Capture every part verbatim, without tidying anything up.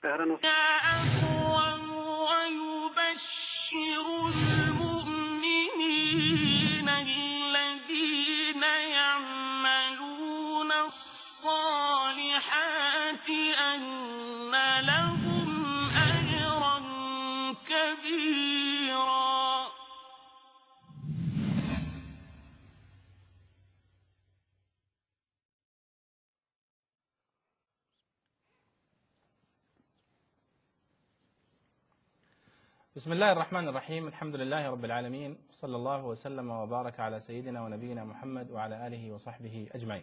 أهلا وسهلا. ويبشر المؤمنين الذين يعملون الصالحات أن لهم أجرا كبيرا. بسم الله الرحمن الرحيم. الحمد لله رب العالمين، صلى الله وسلم وبارك على سيدنا ونبينا محمد وعلى آله وصحبه أجمعين.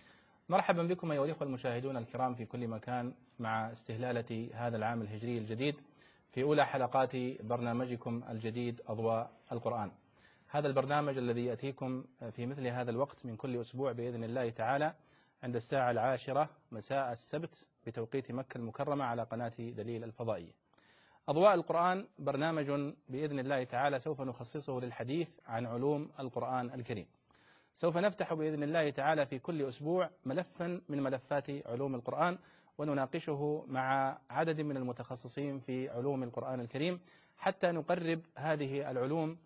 مرحبا بكم أيها الأخوة المشاهدون الكرام في كل مكان مع استهلالة هذا العام الهجري الجديد في أولى حلقات برنامجكم الجديد أضواء القرآن. هذا البرنامج الذي يأتيكم في مثل هذا الوقت من كل أسبوع بإذن الله تعالى عند الساعة العاشرة مساء السبت بتوقيت مكة المكرمة على قناة دليل الفضائية. أضواء القرآن برنامج بإذن الله تعالى سوف نخصصه للحديث عن علوم القرآن الكريم. سوف نفتح بإذن الله تعالى في كل أسبوع ملفا من ملفات علوم القرآن ونناقشه مع عدد من المتخصصين في علوم القرآن الكريم حتى نقرب هذه العلوم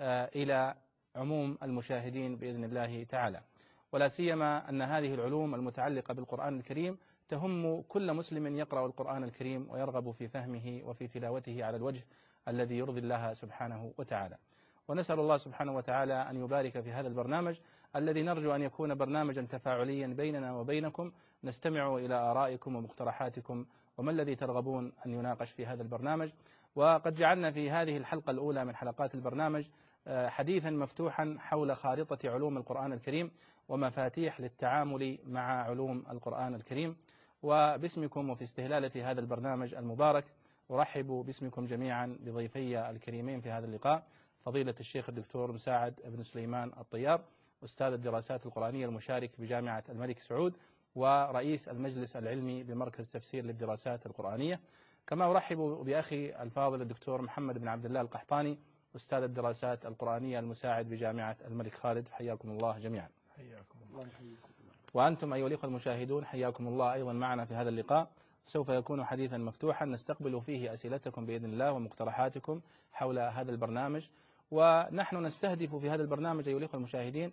إلى عموم المشاهدين بإذن الله تعالى، ولا سيما أن هذه العلوم المتعلقة بالقرآن الكريم تهم كل مسلم يقرأ القرآن الكريم ويرغب في فهمه وفي تلاوته على الوجه الذي يرضي الله سبحانه وتعالى. ونسأل الله سبحانه وتعالى أن يبارك في هذا البرنامج الذي نرجو أن يكون برنامجا تفاعليا بيننا وبينكم، نستمع إلى آرائكم ومقترحاتكم وما الذي ترغبون أن يناقش في هذا البرنامج. وقد جعلنا في هذه الحلقة الأولى من حلقات البرنامج حديثا مفتوحا حول خارطة علوم القرآن الكريم ومفاتيح للتعامل مع علوم القرآن الكريم. وباسمكم وفي استهلالة هذا البرنامج المبارك أرحب باسمكم جميعا بضيفي الكريمين في هذا اللقاء، فضيلة الشيخ الدكتور مساعد بن سليمان الطيار، أستاذ الدراسات القرآنية المشارك بجامعة الملك سعود ورئيس المجلس العلمي بمركز تفسير للدراسات القرآنية. كما أرحب بأخي الفاضل الدكتور محمد بن عبد الله القحطاني، أستاذ الدراسات القرآنية المساعد بجامعة الملك خالد. حياكم الله جميعا. حياكم الله. وأنتم أيها الأخوة المشاهدون حياكم الله أيضا معنا في هذا اللقاء. سوف يكون حديثا مفتوحا نستقبل فيه أسئلتكم بإذن الله ومقترحاتكم حول هذا البرنامج. ونحن نستهدف في هذا البرنامج أيها الأخوة المشاهدين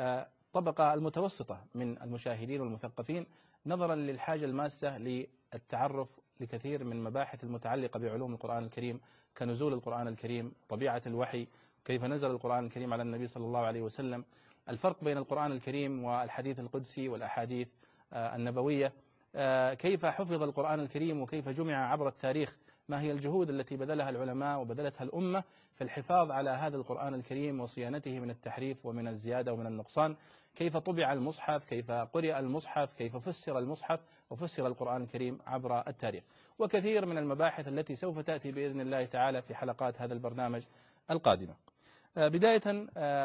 طبقة المتوسطة من المشاهدين والمثقفين، نظرا للحاجة الماسة للتعرف لكثير من مباحث المتعلقة بعلوم القرآن الكريم كنزول القرآن الكريم، طبيعة الوحي، كيف نزل القرآن الكريم على النبي صلى الله عليه وسلم، الفرق بين القرآن الكريم والحديث القدسي والأحاديث النبوية، كيف حفظ القرآن الكريم وكيف جمع عبر التاريخ، ما هي الجهود التي بذلها العلماء وبذلتها الأمة في الحفاظ على هذا القرآن الكريم وصيانته من التحريف ومن الزيادة ومن النقصان، كيف طبع المصحف، كيف قرئ المصحف، كيف فسر المصحف وفسر القرآن الكريم عبر التاريخ، وكثير من المباحث التي سوف تأتي بإذن الله تعالى في حلقات هذا البرنامج القادمة. بداية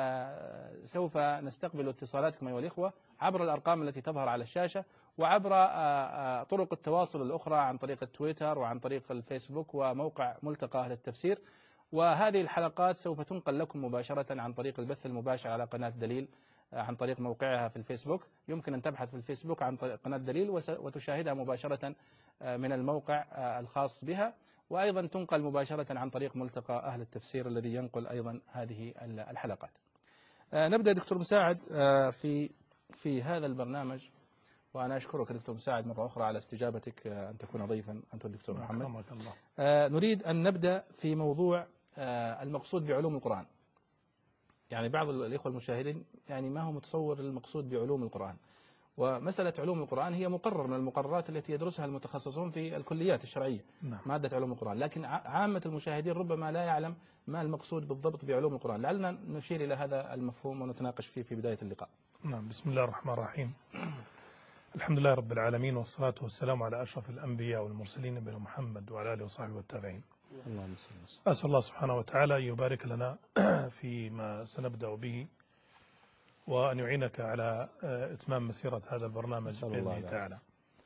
سوف نستقبل اتصالاتكم أيها الإخوة عبر الأرقام التي تظهر على الشاشة وعبر طرق التواصل الأخرى عن طريق التويتر وعن طريق الفيسبوك وموقع ملتقى أهل التفسير. وهذه الحلقات سوف تنقل لكم مباشرة عن طريق البث المباشر على قناة دليل عن طريق موقعها في الفيسبوك. يمكن أن تبحث في الفيسبوك عن طريق قناة دليل وتشاهدها مباشرة من الموقع الخاص بها، وأيضا تنقل مباشرة عن طريق ملتقى أهل التفسير الذي ينقل أيضا هذه الحلقات. نبدأ دكتور مساعد في في هذا البرنامج، وأنا أشكرك دكتور مساعد مرة أخرى على استجابتك أن تكون ضيفا أنت والدكتور محمد. الله. نريد أن نبدأ في موضوع المقصود بعلوم القرآن. يعني بعض الإخوة المشاهدين يعني ما هو متصور المقصود بعلوم القرآن، ومسألة علوم القرآن هي مقرر من المقررات التي يدرسها المتخصصون في الكليات الشرعية. نعم. مادة علوم القرآن، لكن عامة المشاهدين ربما لا يعلم ما المقصود بالضبط بعلوم القرآن. لعلنا نشير إلى هذا المفهوم ونتناقش فيه في بداية اللقاء. نعم. بسم الله الرحمن الرحيم. الحمد لله رب العالمين، والصلاة والسلام على أشرف الأنبياء والمرسلين نبينا محمد وعلى آله وصحبه والتابعين. اللهم صل وسلم. أسأل الله سبحانه وتعالى أن يبارك لنا فيما سنبدأ به، وأن يعينك على إتمام مسيرة هذا البرنامج بإذنه تعالى.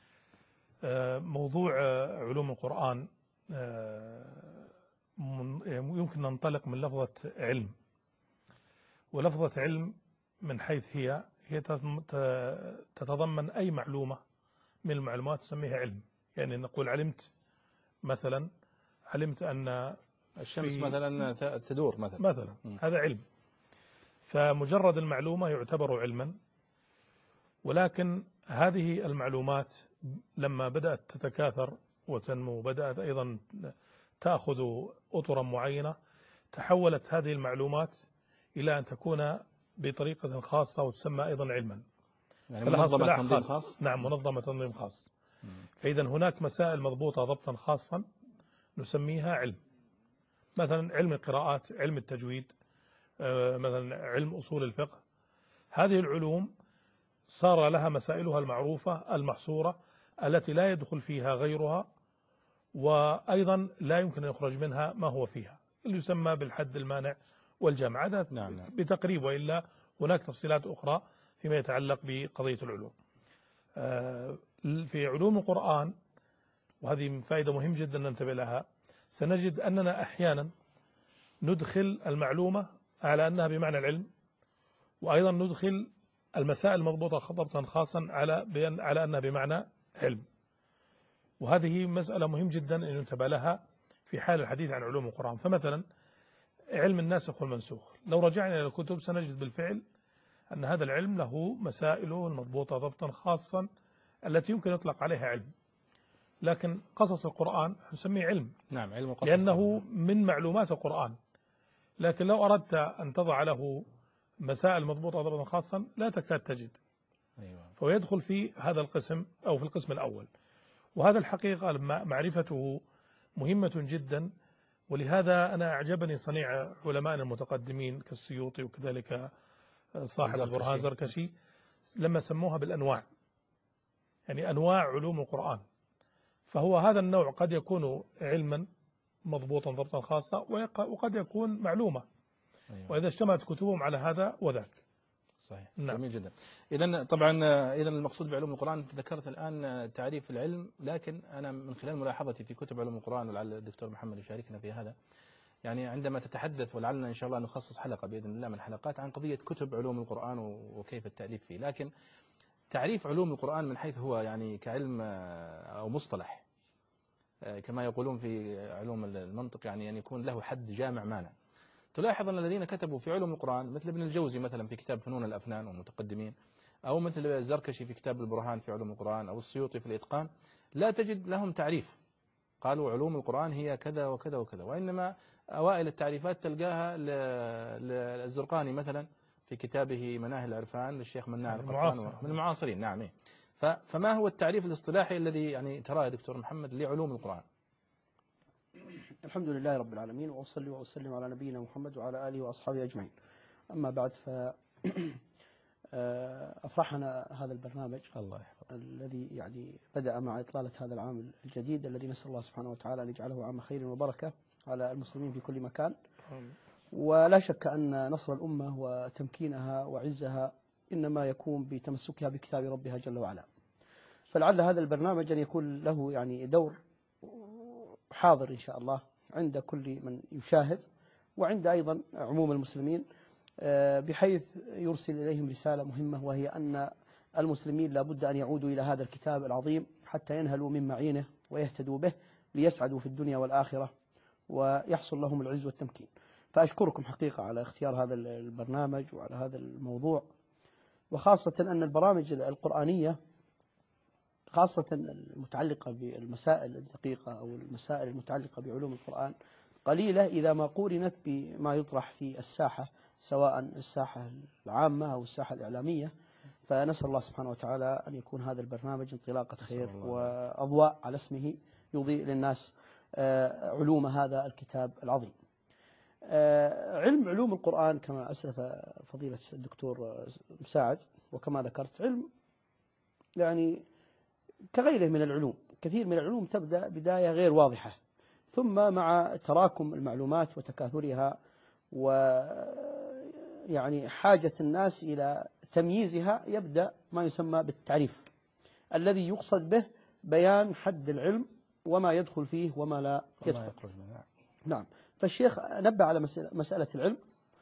موضوع علوم القرآن يمكن أن ننطلق من لفظة علم، ولفظة علم من حيث هي هي تتضمن أي معلومة من المعلومات تسميها علم. يعني نقول علمت مثلا علمت أن الشمس مثلا تدور مثلا مثلا م. هذا علم، فمجرد المعلومة يعتبر علما. ولكن هذه المعلومات لما بدأت تتكاثر وتنمو، بدأت أيضا تأخذ أطرا معينة، تحولت هذه المعلومات إلى أن تكون بطريقة خاصة وتسمى أيضا علما، يعني منظمة تنظيم خاص. خاص. نعم، منظمة تنظيم خاص. فإذا هناك مسائل مضبوطة ضبطا خاصا نسميها علم، مثلا علم القراءات، علم التجويد، مثلا علم أصول الفقه. هذه العلوم صار لها مسائلها المعروفة المحصورة التي لا يدخل فيها غيرها، وأيضا لا يمكن أن يخرج منها ما هو فيها، اللي يسمى بالحد المانع والجامع. هذا نعم نعم. بتقريب، وإلا هناك تفصيلات أخرى فيما يتعلق بقضية العلوم. في علوم القرآن، وهذه فائدة مهم جدا ننتبه لها، سنجد أننا أحيانا ندخل المعلومة على أنها بمعنى العلم، وأيضا ندخل المسائل المضبوطة ضبطا خاصا على بأن على أنها بمعنى علم. وهذه مسألة مهم جدا أن ينتبه لها في حال الحديث عن علوم القرآن. فمثلا علم الناسخ والمنسوخ، لو رجعنا إلى الكتب سنجد بالفعل أن هذا العلم له مسائله المضبوطة ضبطا خاصا التي يمكن يطلق عليها علم. لكن قصص القرآن نسميه علم، نعم، علم القصص، لأنه من معلومات القرآن. لكن لو أردت أن تضع له مسائل مضبوطة ضبطا خاصا لا تكاد تجد. أيوة. فهو يدخل في هذا القسم أو في القسم الأول، وهذا الحقيقة معرفته مهمة جدا. ولهذا أنا أعجبني صنيع علماء المتقدمين كالسيوطي وكذلك صاحب البرهان زركشي لما سموها بالأنواع، يعني أنواع علوم القرآن. فهو هذا النوع قد يكون علما مضبوطا ضبطا خاصا، وقد يكون معلومة. أيوة. وإذا اجتمعت كتبهم على هذا وذاك. صحيح. نعم. جميل جدا. إذن طبعا إذن المقصود بعلوم القرآن، ذكرت الآن تعريف العلم، لكن أنا من خلال ملاحظتي في كتب علوم القرآن، ولعل الدكتور محمد يشاركنا في هذا، يعني عندما تتحدث، ولعلنا إن شاء الله نخصص حلقة بإذن الله من الحلقات عن قضية كتب علوم القرآن وكيف التأليف فيه، لكن تعريف علوم القرآن من حيث هو يعني كعلم أو مصطلح كما يقولون في علوم المنطق، يعني أن يكون له حد جامع مانع. تلاحظ أن الذين كتبوا في علوم القرآن مثل ابن الجوزي مثلا في كتاب فنون الأفنان والمتقدمين، أو مثل الزركشي في كتاب البرهان في علوم القرآن، أو السيوطي في الإتقان، لا تجد لهم تعريف قالوا علوم القرآن هي كذا وكذا وكذا، وإنما أوائل التعريفات تلقاها للزرقاني مثلا في كتابه مناهل العرفان للشيخ مناع القطان من المعاصرين. نعم. فما هو التعريف الاصطلاحي الذي يعني تراه يا دكتور محمد لعلوم القرآن؟ الحمد لله رب العالمين، وأصلي وأسلم على نبينا محمد وعلى آله وأصحابه أجمعين. أما بعد، ف أفرحنا هذا البرنامج الله الذي يعني بدأ مع إطلالة هذا العام الجديد الذي نسأل الله سبحانه وتعالى أن يجعله عام خير وبركة على المسلمين في كل مكان. ولا شك أن نصر الأمة وتمكينها وعزها إنما يكون بتمسكها بكتاب ربها جل وعلا. فلعل هذا البرنامج أن يكون له يعني دور حاضر إن شاء الله عند كل من يشاهد، وعند أيضا عموم المسلمين، بحيث يرسل إليهم رسالة مهمة، وهي أن المسلمين لابد أن يعودوا إلى هذا الكتاب العظيم حتى ينهلوا من معينه ويهتدوا به ليسعدوا في الدنيا والآخرة ويحصل لهم العز والتمكين. فأشكركم حقيقة على اختيار هذا البرنامج وعلى هذا الموضوع، وخاصة أن البرامج القرآنية خاصة المتعلقة بالمسائل الدقيقة أو المسائل المتعلقة بعلوم القرآن قليلة إذا ما قورنت بما يطرح في الساحة، سواء الساحة العامة أو الساحة الإعلامية. فنسأل الله سبحانه وتعالى أن يكون هذا البرنامج انطلاقة خير وأضواء على اسمه يضيء للناس علوم هذا الكتاب العظيم. علم علوم القرآن كما أسلف فضيلة الدكتور مساعد، وكما ذكرت، علم يعني كغيره من العلوم، كثير من العلوم تبدأ بداية غير واضحة، ثم مع تراكم المعلومات وتكاثرها ويعني حاجة الناس إلى تمييزها يبدأ ما يسمى بالتعريف، الذي يقصد به بيان حد العلم وما يدخل فيه وما لا يدخل. نعم. فالشيخ نبه على مسألة العلم،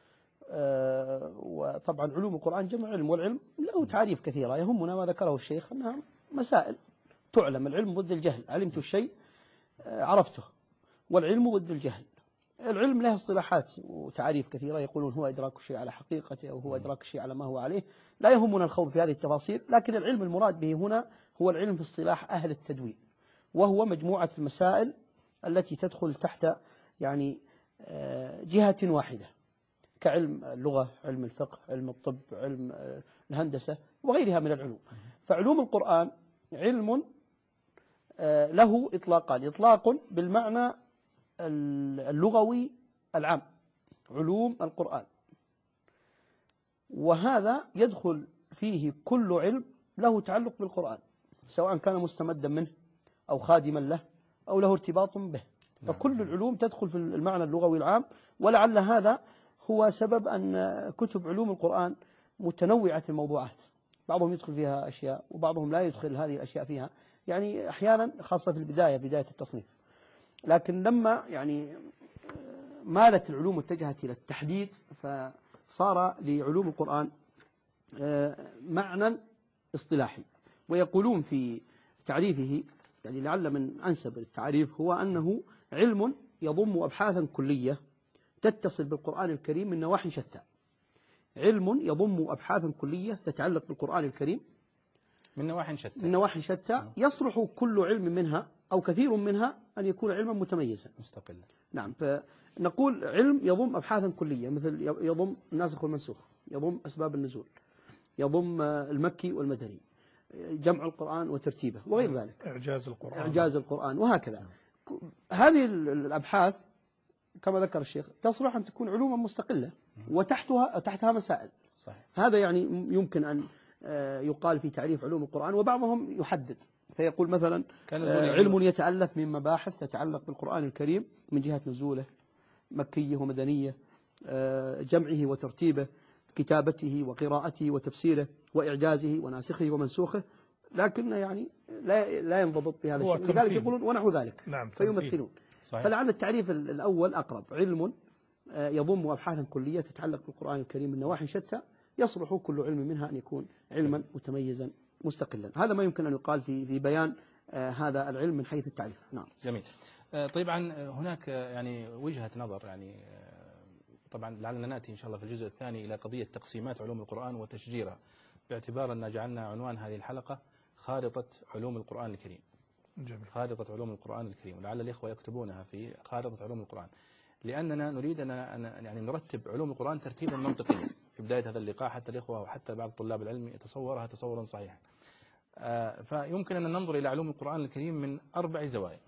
وطبعا علوم القرآن جمع علم، والعلم له تعريف كثيرة. يهمنا ما ذكره الشيخ أنها مسائل تعلم، العلم ضد الجهل، علمت الشيء عرفته. والعلم ضد الجهل. العلم له اصطلاحات وتعاريف كثيرة، يقولون هو إدراك الشيء على حقيقته أو هو إدراك الشيء على ما هو عليه. لا يهمنا الخوض في هذه التفاصيل، لكن العلم المراد به هنا هو العلم في اصطلاح أهل التدوين، وهو مجموعة المسائل التي تدخل تحت يعني جهة واحدة، كعلم اللغة، علم الفقه، علم الطب، علم الهندسة وغيرها من العلوم. فعلوم القرآن علم له إطلاقان: إطلاق بالمعنى اللغوي العام، علوم القرآن، وهذا يدخل فيه كل علم له تعلق بالقرآن، سواء كان مستمدا منه أو خادما له أو له ارتباط به. فكل العلوم تدخل في المعنى اللغوي العام، ولعل هذا هو سبب أن كتب علوم القرآن متنوعة الموضوعات، بعضهم يدخل فيها أشياء وبعضهم لا يدخل هذه الأشياء فيها، يعني أحيانا خاصة في البداية بداية التصنيف. لكن لما يعني مالت العلوم واتجهت إلى التحديد، فصار لعلوم القرآن معنى اصطلاحي. ويقولون في تعريفه، يعني لعل من أنسب التعريف هو أنه علم يضم أبحاثا كلية تتصل بالقرآن الكريم من نواحي شتى. علم يضم أبحاثا كلية تتعلق بالقرآن الكريم من نواحي شتى من نواحي شتى يصلح كل علم منها أو كثير منها أن يكون علما متميزا مستقلا. نعم. فنقول علم يضم أبحاثا كلية، مثل يضم الناسخ والمنسوخ، يضم أسباب النزول، يضم المكي والمدني، جمع القرآن وترتيبه وغير ذلك، إعجاز القرآن إعجاز القرآن وهكذا. هذه الأبحاث كما ذكر الشيخ تصلح أن تكون علوما مستقلة وتحتها تحتها مسائل. صحيح. هذا يعني يمكن أن يقال في تعريف علوم القرآن. وبعضهم يحدد فيقول مثلا علم يتألف من مباحث تتعلق بالقرآن الكريم من جهة نزوله، مكية ومدنية، جمعه وترتيبه، كتابته وقراءته وتفسيره، وإعجازه وناسخه ومنسوخه، لكن يعني لا لا ينضبط بهذا الشيء، لذلك يقولون ونحو ذلك. نعم. فيمثلون. صحيح. فلعل التعريف الأول أقرب: علم يضم أبحاثا كلية تتعلق بالقرآن الكريم من نواحي شتى يصلح كل علم منها أن يكون علما متميزا مستقلا. هذا ما يمكن أن يقال في في بيان هذا العلم من حيث التعريف. نعم. جميل. طبعا هناك يعني وجهة نظر، يعني طبعا لعلنا نأتي إن شاء الله في الجزء الثاني إلى قضية تقسيمات علوم القرآن وتشجيرها، باعتبار أن جعلنا عنوان هذه الحلقة خارطة علوم القرآن الكريم. جميل. خارطة علوم القرآن الكريم، ولعل الإخوة يكتبونها في خارطة علوم القرآن، لأننا نريد أن يعني نرتب علوم القرآن ترتيبا منطقيا في بداية هذا اللقاء، حتى الإخوة وحتى بعض طلاب العلم يتصورها تصورا صحيحا. فيمكن أن ننظر إلى علوم القرآن الكريم من أربع زوايا.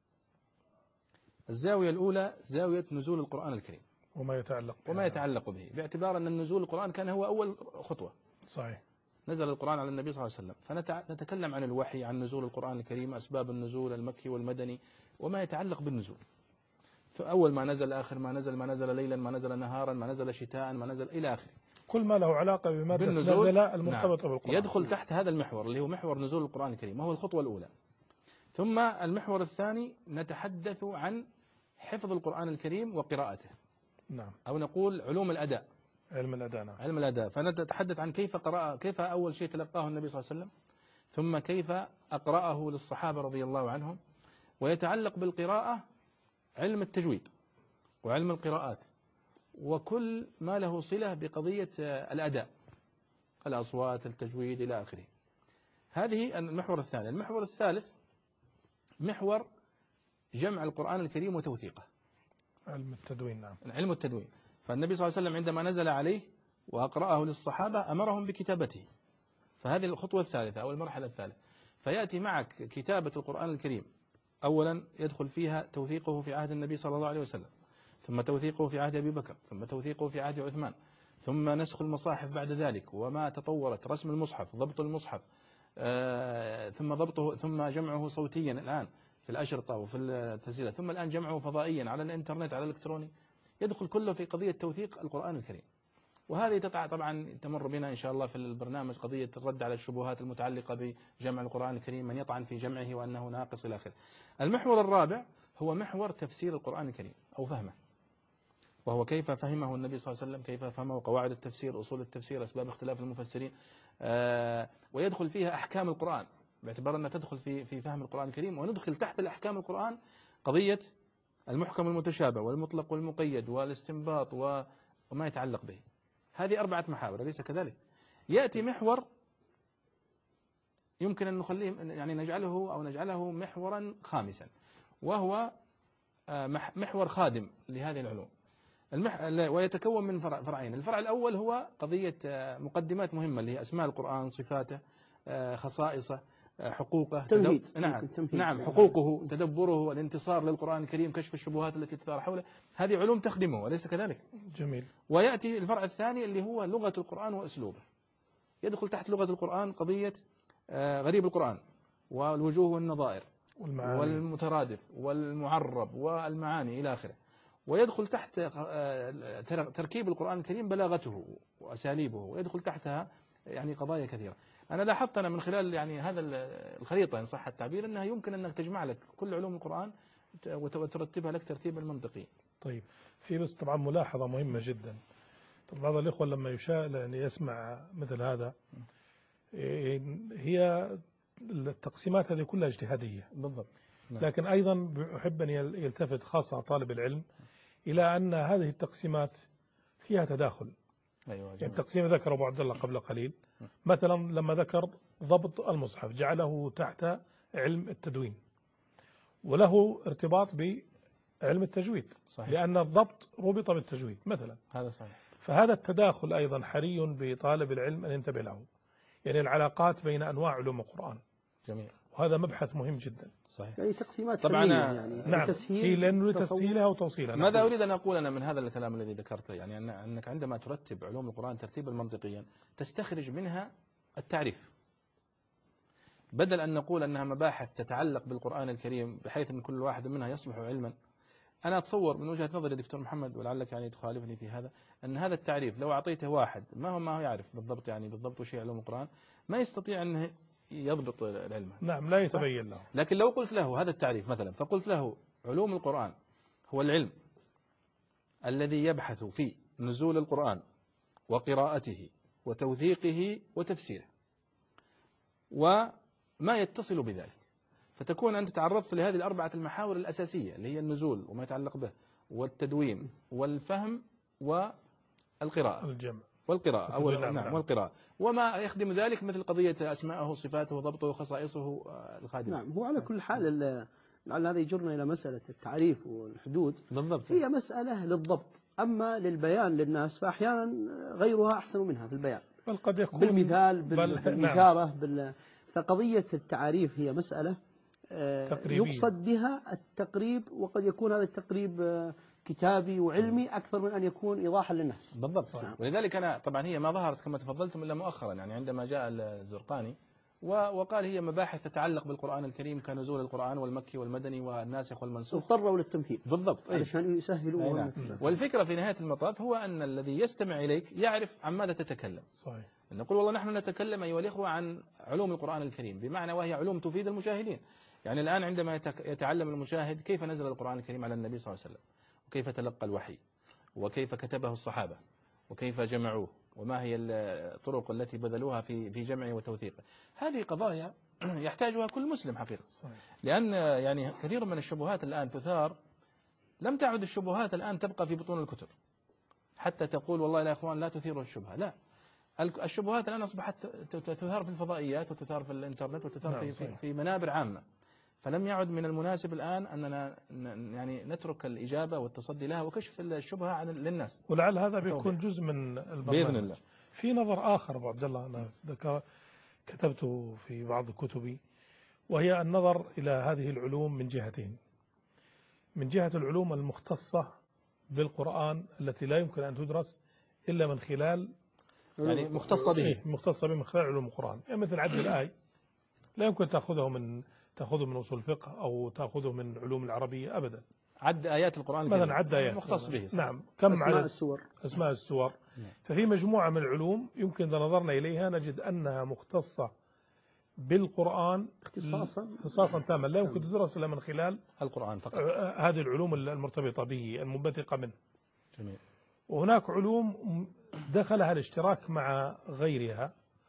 الزاوية الأولى زاوية نزول القرآن الكريم وما يتعلق وما يتعلق به، باعتبار أن النزول القرآن كان هو أول خطوة. صحيح. نزل القرآن على النبي صلى الله عليه وسلم، فنتكلم عن الوحي، عن نزول القرآن الكريم، أسباب النزول المكي والمدني وما يتعلق بالنزول. فأول ما نزل، آخر ما نزل، ما نزل ليلا، ما نزل نهارا، ما نزل شتاء، ما نزل إلى آخره، كل ما له علاقة بمادة نزل المرتبطة نعم. بالقرآن يدخل تحت هذا المحور اللي هو محور نزول القرآن الكريم، وهو الخطوة الأولى. ثم المحور الثاني نتحدث عن حفظ القرآن الكريم وقراءته. نعم. أو نقول علوم الأداء، علم الأداء. نعم. علم الأداء. فنتحدث عن كيف قرأ، كيف أول شيء تلقاه النبي صلى الله عليه وسلم، ثم كيف أقرأه للصحابة رضي الله عنهم. ويتعلق بالقراءة علم التجويد وعلم القراءات وكل ما له صلة بقضية الأداء، الأصوات، التجويد إلى آخره. هذه المحور الثاني. المحور الثالث محور جمع القرآن الكريم وتوثيقه، علم التدوين. نعم. علم التدوين. فالنبي صلى الله عليه وسلم عندما نزل عليه وأقرأه للصحابة أمرهم بكتابته، فهذه الخطوة الثالثة أو المرحلة الثالثة. فيأتي معك كتابة القرآن الكريم، أولا يدخل فيها توثيقه في عهد النبي صلى الله عليه وسلم، ثم توثيقه في عهد أبي بكر، ثم توثيقه في عهد عثمان، ثم نسخ المصاحف بعد ذلك وما تطورت، رسم المصحف، ضبط المصحف، آه ثم ضبطه، ثم جمعه صوتيا الآن في الأشرطة وفي التسجيلات، ثم الآن جمعه فضائيا على الإنترنت على الإلكتروني. يدخل كله في قضية توثيق القرآن الكريم. وهذه تقع طبعا تمر بنا إن شاء الله في البرنامج قضية الرد على الشبهات المتعلقة بجمع القرآن الكريم، من يطعن في جمعه وأنه ناقص إلى آخره. المحور الرابع هو محور تفسير القرآن الكريم أو فهمه، وهو كيف فهمه النبي صلى الله عليه وسلم، كيف فهمه، قواعد التفسير، أصول التفسير، أسباب اختلاف المفسرين. آه ويدخل فيها أحكام القرآن، باعتبار أنها تدخل في في فهم القرآن الكريم، وندخل تحت الأحكام القرآن قضية المحكم المتشابه والمطلق والمقيد والاستنباط وما يتعلق به. هذه أربعة محاور، أليس كذلك؟ يأتي محور يمكن أن نخليه يعني نجعله أو نجعله محورا خامسا، وهو محور خادم لهذه العلوم، المح... ويتكون من فرع فرعين. الفرع الأول هو قضية مقدمات مهمة اللي هي أسماء القرآن، صفاته، خصائصه، حقوقه، تمهيد. تدب... نعم تمهيد. نعم حقوقه، تدبره، الانتصار للقرآن الكريم، كشف الشبهات التي تثار حوله. هذه علوم تخدمه، أليس كذلك؟ جميل. ويأتي الفرع الثاني اللي هو لغة القرآن وأسلوبه. يدخل تحت لغة القرآن قضية غريب القرآن والوجوه والنظائر والمعاني والمترادف والمعرب والمعاني إلى آخره. ويدخل تحت تركيب القرآن الكريم بلاغته وأساليبه، ويدخل تحتها يعني قضايا كثيرة. أنا لاحظت أنا من خلال يعني هذا الخريطة إن صح التعبير أنها يمكن أنك تجمع لك كل علوم القرآن وترتبها لك ترتيبا منطقي. طيب، في بس طبعا ملاحظة مهمة جدا. طبعا بعض الإخوة لما يشاء يعني يسمع مثل هذا، هي التقسيمات هذه كلها اجتهادية بالضبط. نعم. لكن أيضا أحب أن يلتفت خاصة طالب العلم إلى أن هذه التقسيمات فيها تداخل. أيوة يعني التقسيم ذكر أبو عبد الله قبل قليل، مثلا لما ذكر ضبط المصحف جعله تحت علم التدوين، وله ارتباط بعلم التجويد. صحيح. لأن الضبط ربط بالتجويد مثلا. هذا صحيح. فهذا التداخل أيضا حري بطالب العلم أن ينتبه له، يعني العلاقات بين أنواع علوم القرآن. جميل. وهذا مبحث مهم جدا. صحيح. يعني تقسيمات طبعا يعني نعم، تسهيل لأنه لتسهيلها وتوصيلها. ماذا أريد أن أقول أنا من هذا الكلام الذي ذكرته؟ يعني أن أنك عندما ترتب علوم القرآن ترتيبا منطقيا تستخرج منها التعريف، بدل أن نقول أنها مباحث تتعلق بالقرآن الكريم بحيث أن كل واحد منها يصبح علما. أنا أتصور من وجهة نظري دكتور محمد، ولعلك يعني تخالفني في هذا، أن هذا التعريف لو أعطيته واحد ما هو ما هو يعرف بالضبط يعني بالضبط وش هي علوم القرآن، ما يستطيع أنه يضبط العلم. نعم، لا يتبين له. لكن لو قلت له هذا التعريف مثلا، فقلت له علوم القرآن هو العلم الذي يبحث في نزول القرآن وقراءته وتوثيقه وتفسيره وما يتصل بذلك، فتكون أنت تعرضت لهذه الأربعة المحاور الأساسية اللي هي النزول وما يتعلق به والتدوين والفهم والقراءة الجمع والقراءة أو نعم نعم والقراءة وما يخدم ذلك مثل قضية أسماءه وصفاته ضبطه وخصائصه الخادمة. نعم. هو على كل حال لعل هذا يجرنا إلى مسألة التعريف والحدود. بالضبط. هي مسألة للضبط، أما للبيان للناس فأحيانا غيرها أحسن منها في البيان، بل قد يكون بالمثال بل بالإشارة نعم. بال... فقضية التعريف هي مسألة يقصد بها التقريب، وقد يكون هذا التقريب كتابي وعلمي أكثر من أن يكون إيضاحا للناس. بالضبط. نعم. ولذلك أنا طبعا هي ما ظهرت كما تفضلتم إلا مؤخرا، يعني عندما جاء الزرقاني وقال هي مباحث تتعلق بالقرآن الكريم كنزول القرآن والمكي والمدني والناسخ والمنسوخ، اضطروا للتمثيل. بالضبط. علشان يسهلوا. نعم. والفكرة في نهاية المطاف هو أن الذي يستمع إليك يعرف عن ماذا تتكلم. صحيح. نقول والله نحن نتكلم أيها الإخوة عن علوم القرآن الكريم، بمعنى وهي علوم تفيد المشاهدين. يعني الآن عندما يتعلم المشاهد كيف نزل القرآن الكريم على النبي صلى الله عليه وسلم، وكيف تلقى الوحي، وكيف كتبه الصحابة، وكيف جمعوه، وما هي الطرق التي بذلوها في في جمعه وتوثيقه، هذه قضايا يحتاجها كل مسلم حقيقة. صحيح. لأن يعني كثير من الشبهات الآن تثار، لم تعد الشبهات الآن تبقى في بطون الكتب حتى تقول والله يا إخوان لا تثيروا الشبهة، لا، الشبهات الآن أصبحت تثار في الفضائيات وتثار في الإنترنت وتثار في, في في منابر عامة، فلم يعد من المناسب الآن أننا يعني نترك الإجابة والتصدي لها وكشف الشبهة عن للناس. ولعل هذا بيكون جزء من البرنامج بإذن الله. في نظر آخر أبو عبد الله أنا ذكر كتبته في بعض كتبي، وهي النظر إلى هذه العلوم من جهتين. من جهة العلوم المختصة بالقرآن التي لا يمكن أن تدرس إلا من خلال يعني مختصة به مختصة به من خلال علوم القرآن، يعني مثل عد الآي لا يمكن تأخذه من تأخذه من أصول الفقه أو تأخذه من علوم العربية أبدا. عد آيات القرآن الكريم مثلا عد آيات مختص به. نعم. كم أسماء عدد السور أسماء السور. ففي مجموعة من العلوم يمكن إذا نظرنا إليها نجد أنها مختصة بالقرآن اختصاصا اختصاصا تاما، لا يمكن تدرس إلا من خلال القرآن فقط. هذه العلوم المرتبطة به المنبثقة منه. جميل. وهناك علوم دخلها الاشتراك مع غيرها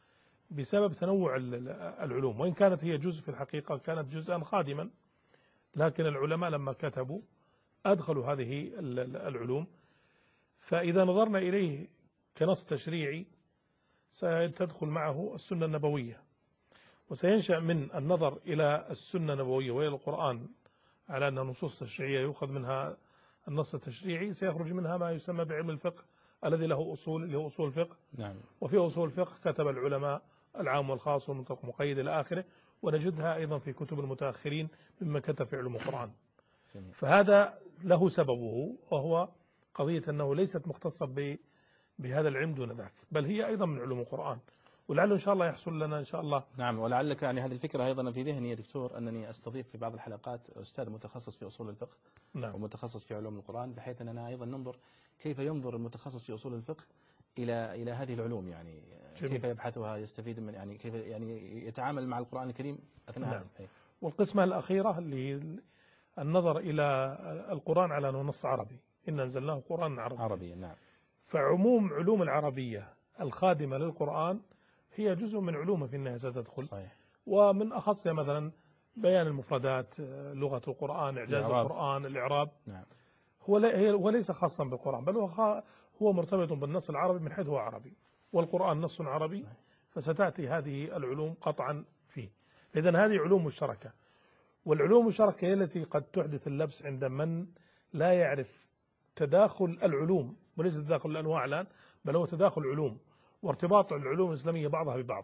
بسبب تنوع العلوم، وإن كانت هي جزء في الحقيقة كانت جزءا خادما، لكن العلماء لما كتبوا أدخلوا هذه العلوم. فإذا نظرنا إليه كنص تشريعي ستدخل معه السنة النبوية، وسينشأ من النظر إلى السنة النبوية وإلى القرآن على أنها نصوص تشريعية يؤخذ منها النص التشريعي، سيخرج منها ما يسمى بعلم الفقه الذي له أصول، اللي هو أصول الفقه. نعم. وفي أصول الفقه كتب العلماء العام والخاص والمطلق المقيد إلى آخره، ونجدها أيضا في كتب المتأخرين مما كتب في علوم القرآن. جميل. فهذا له سببه، وهو قضية أنه ليست مختصة بهذا العلم دون ذاك، بل هي أيضا من علوم القرآن، ولعله إن شاء الله يحصل لنا إن شاء الله. نعم، ولعلك يعني هذه الفكرة أيضا في ذهني يا دكتور، أنني أستضيف في بعض الحلقات أستاذ متخصص في أصول الفقه. نعم. ومتخصص في علوم القرآن، بحيث أننا أيضا ننظر كيف ينظر المتخصص في أصول الفقه إلى إلى هذه العلوم، يعني جميل. كيف يبحثها، يستفيد من، يعني كيف يعني يتعامل مع القرآن الكريم أثناء. نعم. والقسمة الأخيرة اللي النظر إلى القرآن على أنه نص عربي، إن أنزلناه قرآن عربي. عربي نعم. فعموم علوم العربية الخادمة للقرآن هي جزء من علومه في النهاية ستدخل. صحيح. ومن أخصها مثلا بيان المفردات، لغة القرآن، إعجاز الإعراب. القرآن، الإعراب. نعم. هو هو ليس خاصا بالقرآن، بل هو هو مرتبط بالنص العربي من حيث هو عربي، والقرآن نص عربي. صحيح. فستأتي هذه العلوم قطعا فيه. إذن هذه علوم مشتركة، والعلوم المشتركة هي التي قد تحدث اللبس عند من لا يعرف تداخل العلوم، وليس تداخل الأنواع الآن، بل هو تداخل علوم وارتباط العلوم الإسلامية بعضها ببعض.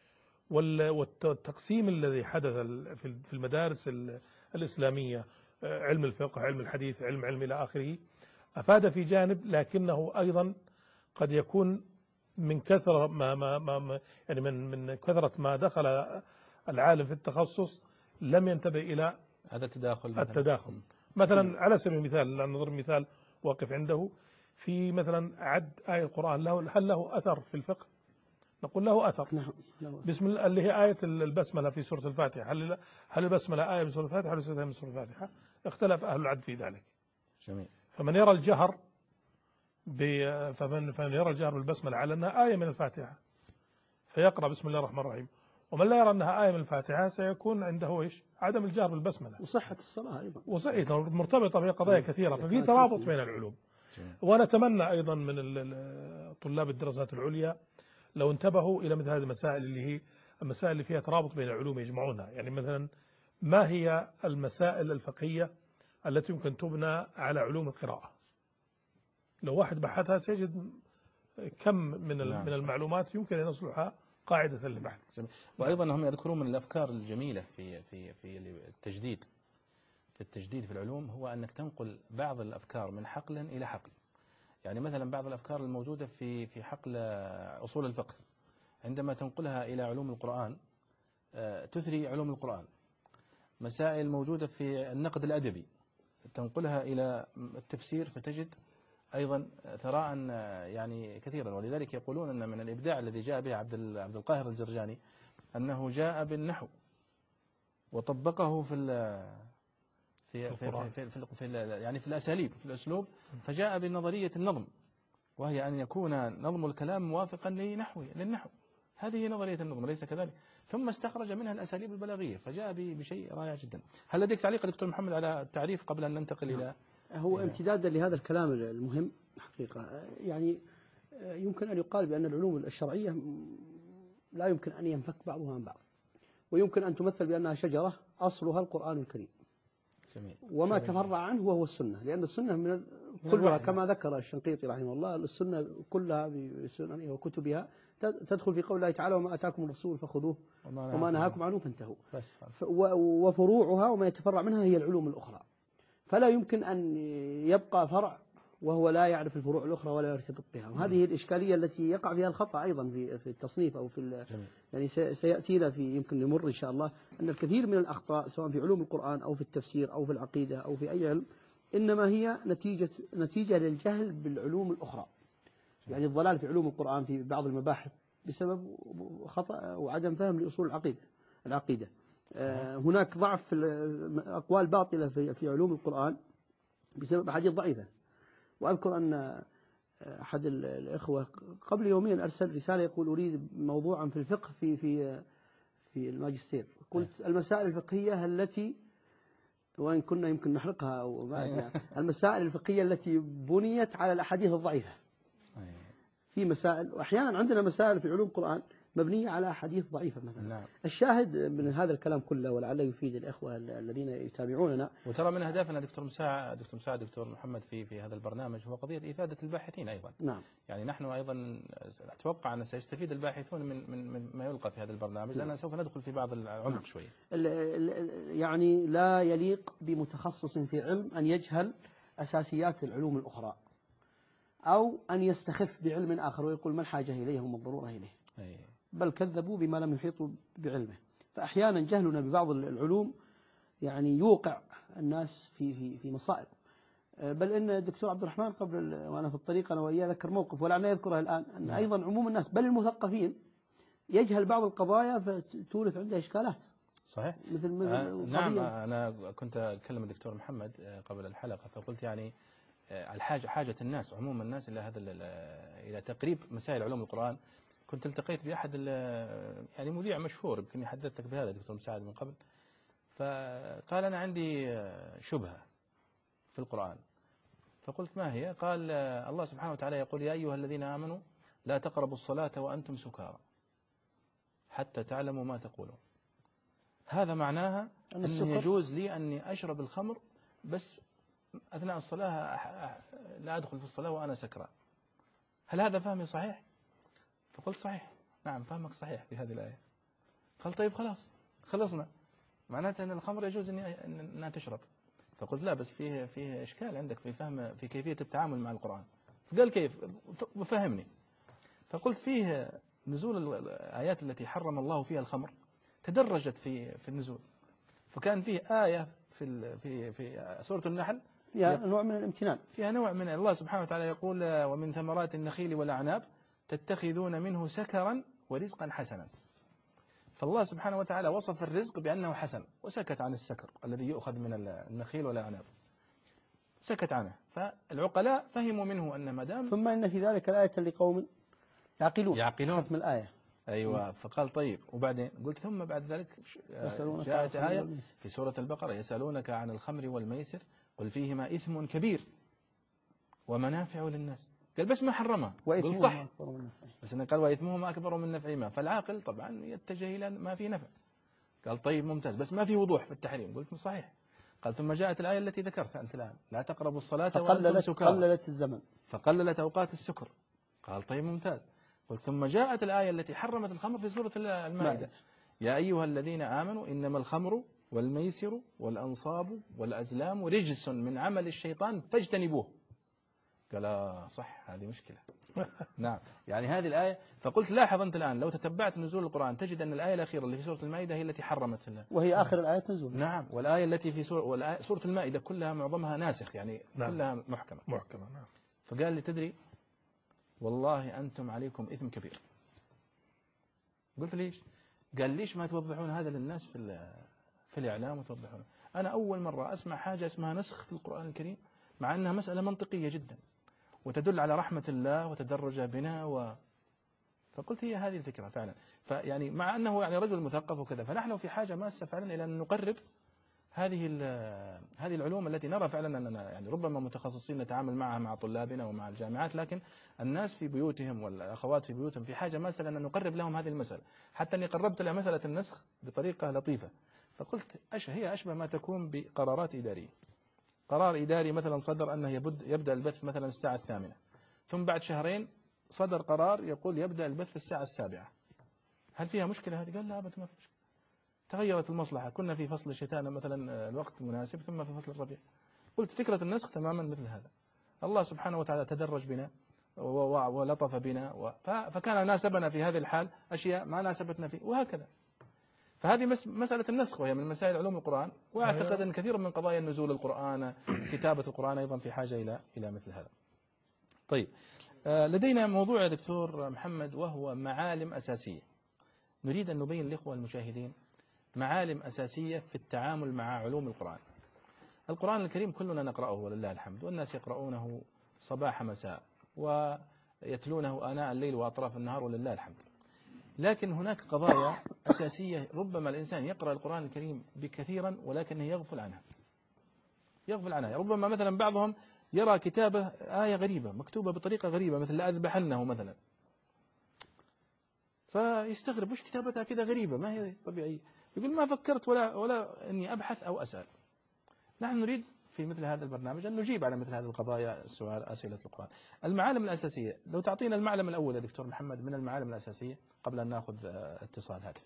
والتقسيم الذي حدث في المدارس الإسلامية، علم الفقه، علم الحديث، علم علم إلى آخره، أفاد في جانب، لكنه أيضا قد يكون من كثرة ما ما ما يعني من من كثرة ما دخل العالم في التخصص لم ينتبه إلى هذا التداخل. مثلا. التداخل مثلا على سبيل المثال، نضرب مثال واقف عنده في مثلا عد آية القرآن، له هل له أثر في الفقه؟ نقول له أثر. نعم. بسم الله اللي هي آية البسملة في سورة الفاتحة، هل هل البسملة آية من سورة الفاتحة وليست من سورة الفاتحة؟ اختلف أهل العد في ذلك. جميل. فمن يرى الجهر فمن فمن يرى الجهر بالبسملة على أنها آية من الفاتحة فيقرأ بسم الله الرحمن الرحيم، ومن لا يرى أنها آية من الفاتحة سيكون عنده إيش؟ عدم الجهر بالبسملة. وصحة الصلاة أيضا. وصحة مرتبطة بقضايا كثيرة، ففي ترابط بين العلوم. جميل. ونتمنى أيضا من طلاب الدراسات العليا لو انتبهوا إلى مثل هذه المسائل، اللي هي المسائل اللي فيها ترابط بين العلوم يجمعونها. يعني مثلا ما هي المسائل الفقهية التي يمكن تبنى على علوم القراءة؟ لو واحد بحثها سيجد كم من نعم. من المعلومات يمكن أن يصلحها قاعدة للبحث. وأيضا هم يذكرون من الأفكار الجميلة في في في التجديد في التجديد في العلوم، هو أنك تنقل بعض الأفكار من حقل إلى حقل. يعني مثلا بعض الأفكار الموجودة في في حقل أصول الفقه عندما تنقلها إلى علوم القرآن تثري علوم القرآن. مسائل موجودة في النقد الأدبي تنقلها إلى التفسير فتجد أيضا ثراء يعني كثيرا. ولذلك يقولون أن من الإبداع الذي جاء به عبد عبد القاهر الجرجاني أنه جاء بالنحو وطبقه في في في في, في, في, في يعني في الأساليب، في الأسلوب، فجاء بنظرية النظم، وهي أن يكون نظم الكلام موافقا لنحو للنحو. هذه نظرية النظم، ليس كذلك؟ ثم استخرج منها الأساليب البلاغية، فجاء بشيء رائع جدا. هل لديك تعليق دكتور محمد على التعريف قبل أن ننتقل إلى؟ هو امتدادا لهذا الكلام المهم حقيقة، يعني يمكن أن يقال بأن العلوم الشرعية لا يمكن أن ينفك بعضها من بعض، ويمكن أن تمثل بأنها شجرة أصلها القرآن الكريم. جميل. وما جميل. تفرع عنه وهو السنة، لأن السنة من كلها كما ذكر الشنقيطي رحمه الله، السنة كلها بسننها وكتبها تدخل في قول الله تعالى وما أتاكم الرسول فخذوه وما نهاكم عنه فانتهوا. بس وفروعها وما يتفرع منها هي العلوم الأخرى، فلا يمكن أن يبقى فرع وهو لا يعرف الفروع الأخرى ولا يرتبط بها. وهذه الإشكالية التي يقع فيها الخطأ أيضا في في التصنيف أو في يعني سيأتينا في يمكن نمر إن شاء الله أن الكثير من الأخطاء سواء في علوم القرآن أو في التفسير أو في العقيدة أو في أي علم إنما هي نتيجة نتيجة للجهل بالعلوم الأخرى. يعني الضلال في علوم القرآن في بعض المباحث بسبب خطأ وعدم فهم لأصول العقيدة العقيدة آه هناك ضعف في أقوال باطلة في في علوم القرآن بسبب أحاديث ضعيفة. وأذكر أن أحد الإخوة قبل يومين أرسل رسالة يقول أريد موضوعا في الفقه في في في الماجستير. قلت المسائل الفقهية التي وإن كنا يمكن نحرقها أو ما أدري، المسائل الفقهية التي بنيت على الأحاديث الضعيفة. في مسائل، وأحيانا عندنا مسائل في علوم القرآن مبنية على أحاديث ضعيفة مثلا. نعم. الشاهد من هذا الكلام كله ولعله يفيد الإخوة الذين يتابعوننا. وترى من أهدافنا دكتور مساعد دكتور مساعد دكتور محمد في في هذا البرنامج هو قضية إفادة الباحثين أيضا. نعم. يعني نحن أيضا أتوقع أن سيستفيد الباحثون من من من ما يلقى في هذا البرنامج، لأننا سوف ندخل في بعض العمق شوي. يعني لا يليق بمتخصص في علم أن يجهل أساسيات العلوم الأخرى، أو أن يستخف بعلم آخر ويقول ما الحاجة إليه وما الضرورة إليه. أي. بل كذبوا بما لم يحيطوا بعلمه. فأحيانا جهلنا ببعض العلوم يعني يوقع الناس في في في مصائب. بل إن الدكتور عبد الرحمن قبل وأنا في الطريق أنا وإياه ذكر موقف ولعلنا يذكره الآن، أن أيضا عموم الناس بل المثقفين يجهل بعض القضايا فتورث عنده إشكالات. صحيح. مثل مثل آه نعم. أنا كنت أكلم الدكتور محمد قبل الحلقة فقلت يعني الحاجة حاجة الناس عموم الناس إلى هذا إلى تقريب مسائل علوم القرآن. كنت التقيت بأحد يعني مذيع مشهور، يمكن حدثتك بهذا دكتور مساعد من قبل، فقال أنا عندي شبهة في القرآن. فقلت ما هي؟ قال الله سبحانه وتعالى يقول يا أيها الذين آمنوا لا تقربوا الصلاة وأنتم سكارى حتى تعلموا ما تقولون. هذا معناها أنه يجوز لي أني أشرب الخمر بس أثناء الصلاة لا أدخل في الصلاة وأنا سكران. هل هذا فهمي صحيح؟ فقلت صحيح، نعم فهمك صحيح في هذه الآية. قال طيب خلاص خلصنا، معناته أن الخمر يجوز أنها تشرب. فقلت لا بس فيه فيه إشكال عندك في فهم في كيفية التعامل مع القرآن. فقال كيف؟ فهمني. فقلت فيه نزول الآيات التي حرم الله فيها الخمر تدرجت في في النزول. فكان فيه آية في في في سورة النحل فيها نوع من الامتنان، فيها نوع من الله سبحانه وتعالى يقول ومن ثمرات النخيل والأعناب تتخذون منه سكرا ورزقا حسنا. فالله سبحانه وتعالى وصف الرزق بأنه حسن وسكت عن السكر الذي يؤخذ من النخيل والأعناب، سكت عنه. فالعقلاء فهموا منه أن ما دام ثم إن في ذلك الآية لقوم يعقلون يعقلون ختم الآية. أيوة. فقال طيب وبعدين قلت ثم بعد ذلك جاءت آية في سورة البقرة يسألونك عن الخمر والميسر قل فيهما إثم كبير ومنافع للناس. قال بس ما حرمها. قل صح بس إنه قال وإثمهما أكبر من نفعهما. فالعاقل طبعا يتجه إلى ما في نفع. قال طيب ممتاز بس ما في وضوح في التحريم. قلت صحيح. قال ثم جاءت الآية التي ذكرتها أنت الآن لا تقربوا الصلاة وأنتم سكارى فقللت الزمن فقللت أوقات السكر. قال طيب ممتاز. قلت ثم جاءت الآية التي حرمت الخمر في سورة المائدة يا أيها الذين آمنوا إنما الخمر والميسر والأنصاب والأزلام رجس من عمل الشيطان فاجتنبوه. قال صح هذه مشكلة. نعم يعني هذه الآية. فقلت لاحظ أنت الآن لو تتبعت نزول القرآن تجد أن الآية الأخيرة اللي في سورة المائدة هي التي حرمت الله وهي آخر الآية نزول. نعم. والآية التي في سورة سورة المائدة كلها معظمها ناسخ يعني نعم. كلها محكمة محكمة نعم. فقال لي تدري والله أنتم عليكم إثم كبير. قلت ليش؟ قال ليش ما توضحون هذا للناس في في الإعلام وتوضحون. أنا أول مرة أسمع حاجة اسمها نسخ في القرآن الكريم مع أنها مسألة منطقية جدا وتدل على رحمة الله وتدرج بنا و... فقلت هي هذه الفكرة فعلا. فيعني مع أنه يعني رجل مثقف وكذا فنحن في حاجة ماسة فعلا إلى أن نقرب هذه هذه العلوم التي نرى فعلا أننا يعني ربما متخصصين نتعامل معها مع طلابنا ومع الجامعات، لكن الناس في بيوتهم والأخوات في بيوتهم في حاجة ماسة أن نقرب لهم هذه المسألة. حتى أني قربت لها مسألة النسخ بطريقة لطيفة. فقلت أش هي أشبه ما تكون بقرارات إدارية. قرار إداري مثلا صدر أنه يبدأ البث مثلا الساعة الثامنة، ثم بعد شهرين صدر قرار يقول يبدأ البث الساعة السابعة. هل فيها مشكلة هذه؟ قال لا أبدا ما في مشكلة. تغيرت المصلحة، كنا في فصل الشتاء مثلا الوقت مناسب ثم في فصل الربيع. قلت فكرة النسخ تماما مثل هذا. الله سبحانه وتعالى تدرج بنا ولطف بنا فكان ناسبنا في هذه الحال أشياء ما ناسبتنا فيه وهكذا. فهذه مسألة النسخ وهي من مسائل علوم القرآن، وأعتقد أن كثير من قضايا النزول القرآن كتابة القرآن أيضا في حاجة إلى إلى مثل هذا. طيب لدينا موضوع يا دكتور محمد وهو معالم أساسية نريد أن نبين للإخوة المشاهدين معالم أساسية في التعامل مع علوم القرآن. القرآن الكريم كلنا نقرأه ولله الحمد والناس يقرؤونه صباح مساء ويتلونه آناء الليل وأطراف النهار ولله الحمد. لكن هناك قضايا أساسية ربما الإنسان يقرأ القرآن الكريم بكثيرا ولكنه يغفل عنها يغفل عنها ربما مثلا بعضهم يرى كتابة آية غريبة مكتوبة بطريقة غريبة مثل لأذبحنه مثلا، فيستغرب وش كتابتها كذا غريبة ما هي طبيعية، يقول ما فكرت ولا ولا أني أبحث أو أسأل. نحن نريد في مثل هذا البرنامج أن نجيب على مثل هذه القضايا، السؤال أسئلة القرآن. المعالم الأساسية، لو تعطينا المعلم الأول يا دكتور محمد من المعالم الأساسية قبل أن نأخذ اتصال هاتف.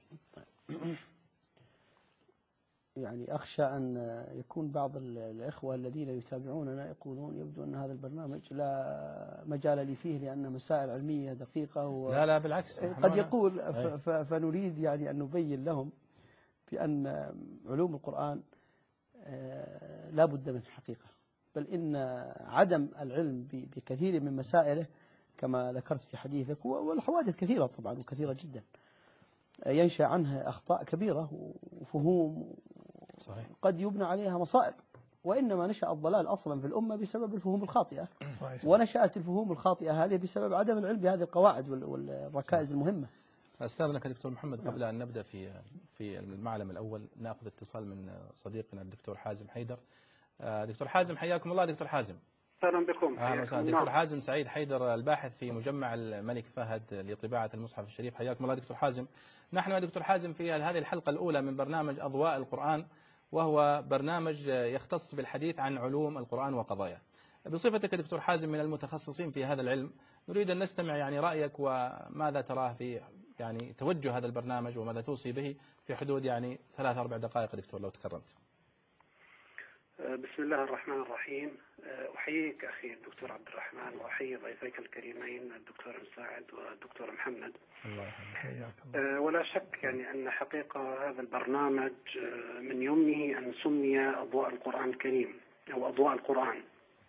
يعني أخشى أن يكون بعض الإخوة الذين يتابعوننا يقولون يبدو أن هذا البرنامج لا مجال لي فيه لأن مسائل علمية دقيقة و لا لا بالعكس قد يقول فنريد يعني أن نبين لهم بأن علوم القرآن لا بد من حقيقة، بل إن عدم العلم بكثير من مسائله كما ذكرت في حديثك، والحوادث كثيرة طبعا وكثيرة جدا ينشأ عنها أخطاء كبيرة وفهوم صحيح. قد يبنى عليها مصائب، وإنما نشأ الضلال أصلا في الأمة بسبب الفهوم الخاطئة صحيح. ونشأت الفهوم الخاطئة هذه بسبب عدم العلم بهذه القواعد والركائز المهمة. أستاذنك يا دكتور محمد قبل أن نبدأ في في المعلم الأول نأخذ اتصال من صديقنا الدكتور حازم حيدر. دكتور حازم حياكم الله. دكتور حازم اهلا بكم. اهلا وسهلا. دكتور حازم سعيد حيدر الباحث في مجمع الملك فهد لطباعة المصحف الشريف، حياكم الله دكتور حازم. نحن يا دكتور حازم في هذه الحلقة الأولى من برنامج أضواء القرآن، وهو برنامج يختص بالحديث عن علوم القرآن وقضاياه. بصفتك دكتور حازم من المتخصصين في هذا العلم نريد أن نستمع يعني رأيك وماذا تراه في يعني توجه هذا البرنامج وماذا توصي به في حدود يعني ثلاث أربع دقائق دكتور لو تكرمت. بسم الله الرحمن الرحيم. أحييك أخي الدكتور عبد الرحمن وأحيي ضيفيك الكريمين الدكتور مساعد والدكتور محمد. الله يحييك. ولا شك يعني أن حقيقة هذا البرنامج من يمنه أن سمي أضواء القرآن الكريم أو أضواء القرآن،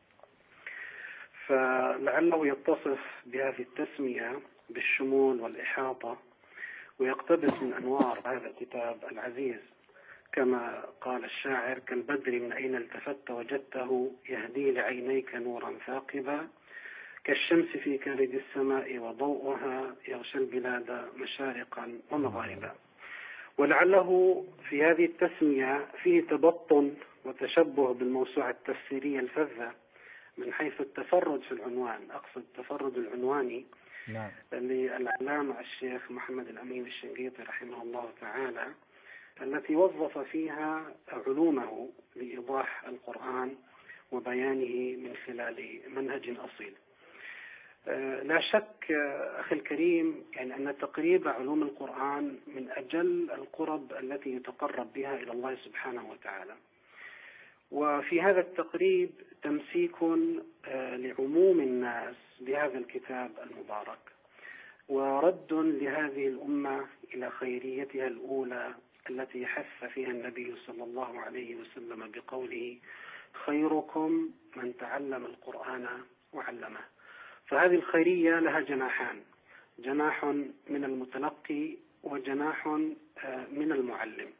فلعله يتصف بهذه التسمية بالشمول والإحاطة ويقتبس من أنوار هذا الكتاب العزيز، كما قال الشاعر: كالبدر من أين التفت وجدته يهدي لعينيك نورا ثاقبا، كالشمس في كبد السماء وضوءها يغشى البلاد مشارقا ومغاربا. ولعله في هذه التسمية فيه تبطن وتشبه بالموسوعة التفسيرية الفذة من حيث التفرد في العنوان، أقصد التفرد العنواني. نعم. للعلامة الشيخ محمد الأمين الشنقيطي رحمه الله تعالى، التي وظف فيها علومه لإيضاح القرآن وبيانه من خلال منهج أصيل. لا شك أخي الكريم يعني أن تقريب علوم القرآن من أجل القرب التي يتقرب بها إلى الله سبحانه وتعالى، وفي هذا التقريب تمسيك لعموم الناس بهذا الكتاب المبارك، ورد لهذه الأمة إلى خيريتها الأولى التي حث فيها النبي صلى الله عليه وسلم بقوله: خيركم من تعلم القرآن وعلمه. فهذه الخيرية لها جناحان، جناح من المتلقي وجناح من المعلم.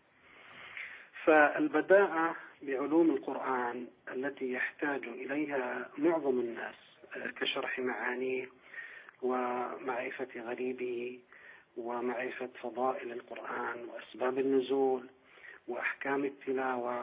فالبداءة بعلوم القرآن التي يحتاج إليها معظم الناس كشرح معانيه ومعرفة غريبه ومعرفة فضائل القرآن وأسباب النزول وأحكام التلاوة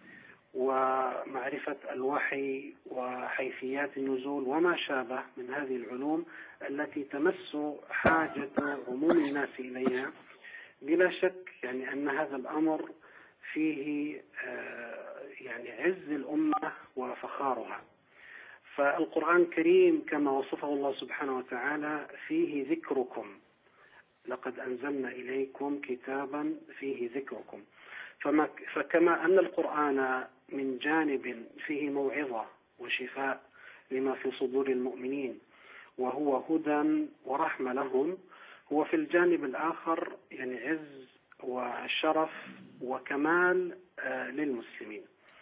ومعرفة الوحي وحيثيات النزول وما شابه من هذه العلوم التي تمس حاجة عموم الناس إليها. بلا شك يعني أن هذا الأمر فيه يعني عز الأمة وفخارها. فالقرآن الكريم كما وصفه الله سبحانه وتعالى فيه ذكركم، لقد أنزلنا إليكم كتابا فيه ذكركم. فما فكما أن القرآن من جانب فيه موعظة وشفاء لما في صدور المؤمنين وهو هدى ورحمة لهم، هو في الجانب الآخر يعني عز وشرف وكمال للمسلمين.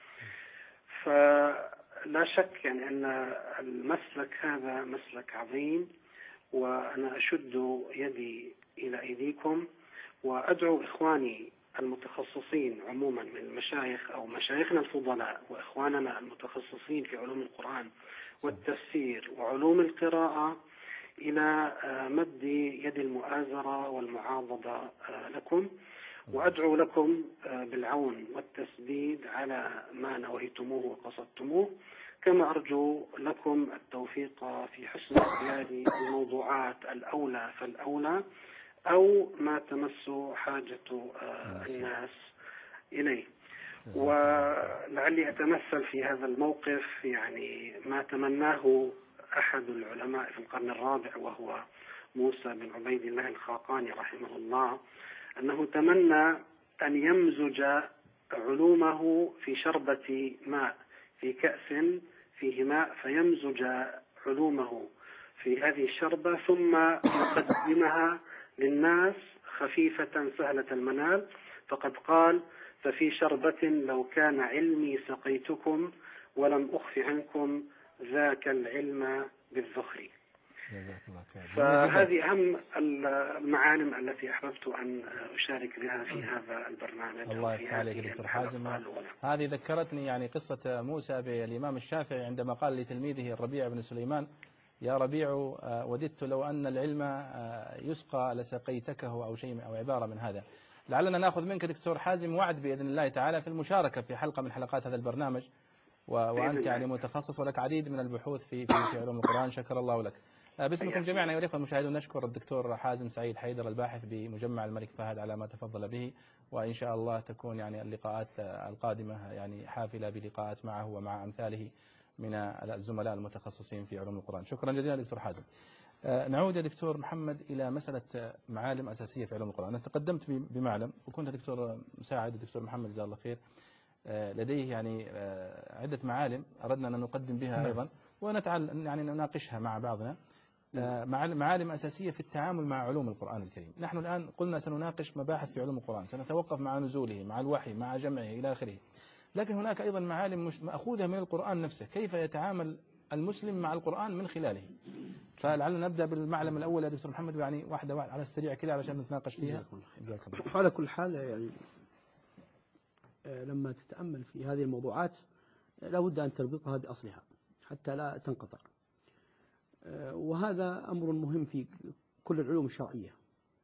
فلا شك يعني أن المسلك هذا مسلك عظيم، وأنا أشد يدي إلى أيديكم وأدعو إخواني المتخصصين عموما من المشايخ أو مشايخنا الفضلاء وإخواننا المتخصصين في علوم القرآن والتفسير وعلوم القراءة إلى مد يد المؤازرة والمعاضدة لكم، وأدعو لكم بالعون والتسديد على ما نويتموه وقصدتموه، كما أرجو لكم التوفيق في حسن اختيار الموضوعات الأولى فالأولى أو ما تمس حاجة الناس إليه. ولعلي أتمثل في هذا الموقف يعني ما تمناه أحد العلماء في القرن الرابع وهو موسى بن عبيد الله الخاقاني رحمه الله، أنه تمنى أن يمزج علومه في شربة ماء في كأس فيه ماء، فيمزج علومه في هذه الشربة ثم يقدمها للناس خفيفة سهلة المنال، فقد قال: ففي شربة لو كان علمي سقيتكم ولم أخف عنكم ذاك العلم بالذخر. فهذه أهم المعالم التي أحببت أن أشارك بها في هذا البرنامج. الله يفتح عليك دكتور حازم. هذه ذكرتني يعني قصة موسى بالإمام الشافعي عندما قال لتلميذه الربيع بن سليمان: يا ربيع وددت لو أن العلم يسقى لسقيتكه، أو شيء أو عبارة من هذا. لعلنا نأخذ منك دكتور حازم وعد بإذن الله تعالى في المشاركة في حلقة من حلقات هذا البرنامج، وأنت يعني متخصص ولك عديد من البحوث في في علوم القرآن. شكر الله لك. باسمكم جميعا أيها الأخوة المشاهدون نشكر الدكتور حازم سعيد حيدر الباحث بمجمع الملك فهد على ما تفضل به، وإن شاء الله تكون يعني اللقاءات القادمة يعني حافلة بلقاءات معه ومع أمثاله من الزملاء المتخصصين في علوم القرآن. شكرا جزيلا دكتور حازم. نعود يا دكتور محمد إلى مسألة معالم أساسية في علوم القرآن. أنا تقدمت بمعلم وكنت دكتور مساعد الدكتور محمد جزاه الله خير، لديه يعني عدة معالم أردنا أن نقدم بها أيضا ونتعلم يعني نناقشها مع بعضنا، معالم أساسية في التعامل مع علوم القرآن الكريم. نحن الآن قلنا سنناقش مباحث في علوم القرآن، سنتوقف مع نزوله مع الوحي مع جمعه إلى آخره، لكن هناك أيضا معالم مأخوذة من القرآن نفسه، كيف يتعامل المسلم مع القرآن من خلاله. فلعلنا نبدأ بالمعلم الأول يا دكتور محمد، يعني واحدة واحدة على السريع كده علشان نتناقش فيها. على كل حال يعني لما تتأمل في هذه الموضوعات لابد أن تربطها بأصلها حتى لا تنقطع، وهذا أمر مهم في كل العلوم الشرعية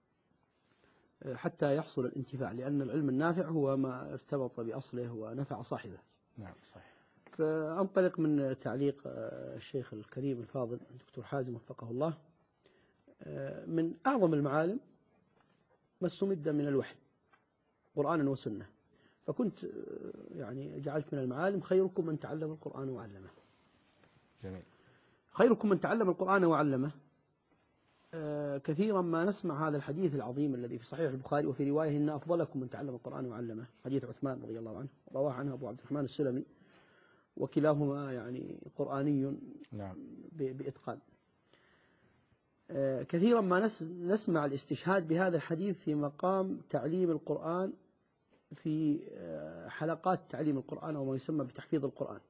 حتى يحصل الانتفاع، لأن العلم النافع هو ما ارتبط بأصله ونفع صاحبه. نعم صحيح. فأنطلق من تعليق الشيخ الكريم الفاضل الدكتور حازم وفقه الله. من أعظم المعالم ما استمد من الوحي قرآنا وسنة، فكنت يعني جعلت من المعالم: خيركم من تعلم القرآن وعلمه. جميل. خيركم من تعلم القرآن وعلمه. كثيرا ما نسمع هذا الحديث العظيم الذي في صحيح البخاري وفي رواية: إن أفضلكم من تعلم القرآن وعلمه، حديث عثمان رضي الله عنه، رواه عنه أبو عبد الرحمن السلمي، وكلاهما يعني قرآني نعم بإتقان. كثيرا ما نسمع الاستشهاد بهذا الحديث في مقام تعليم القرآن، في حلقات تعليم القرآن أو ما يسمى بتحفيظ القرآن.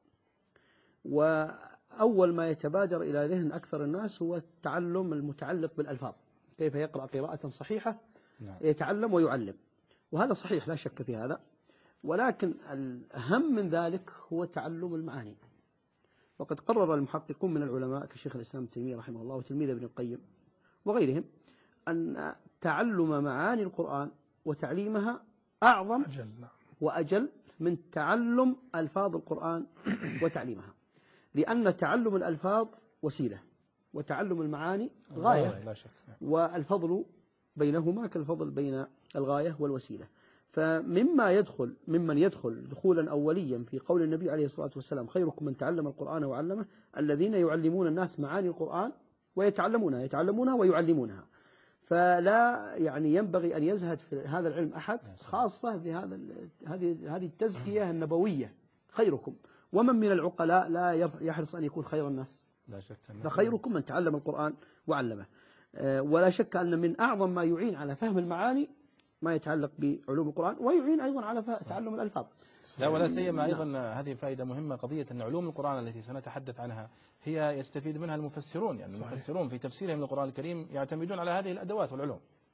وأول ما يتبادر إلى ذهن أكثر الناس هو التعلم المتعلق بالألفاظ، كيف يقرأ قراءة صحيحة يتعلم ويعلم، وهذا صحيح لا شك في هذا، ولكن الأهم من ذلك هو تعلم المعاني. وقد قرر المحققون من العلماء كشيخ الإسلام ابن تيمية رحمه الله وتلميذ ابن القيم وغيرهم أن تعلم معاني القرآن وتعليمها أعظم وأجل من تعلم ألفاظ القرآن وتعليمها، لأن تعلم الألفاظ وسيلة وتعلم المعاني غاية، لا شك. والفضل بينهما كالفضل بين الغاية والوسيلة. فمما يدخل ممن يدخل دخولا أوليا في قول النبي عليه الصلاة والسلام: خيركم من تعلم القرآن وعلمه، الذين يعلمون الناس معاني القرآن ويتعلمونها يتعلمونها ويعلمونها. فلا يعني ينبغي أن يزهد في هذا العلم أحد، خاصة بهذا هذه هذه التزكية النبوية: خيركم. ومن من العقلاء لا يحرص أن يكون خير الناس؟ لا شك. فخيركم من تعلم القرآن وعلمه. ولا شك أن من أعظم ما يعين على فهم المعاني ما يتعلق بعلوم القرآن، ويعين أيضا على تعلم الألفاظ. لا ولا سيما أيضا هذه فائدة مهمة، قضية أن علوم القرآن التي سنتحدث عنها هي يستفيد منها المفسرون، يعني المفسرون في تفسيرهم للقرآن الكريم يعتمدون على هذه الأدوات والعلوم.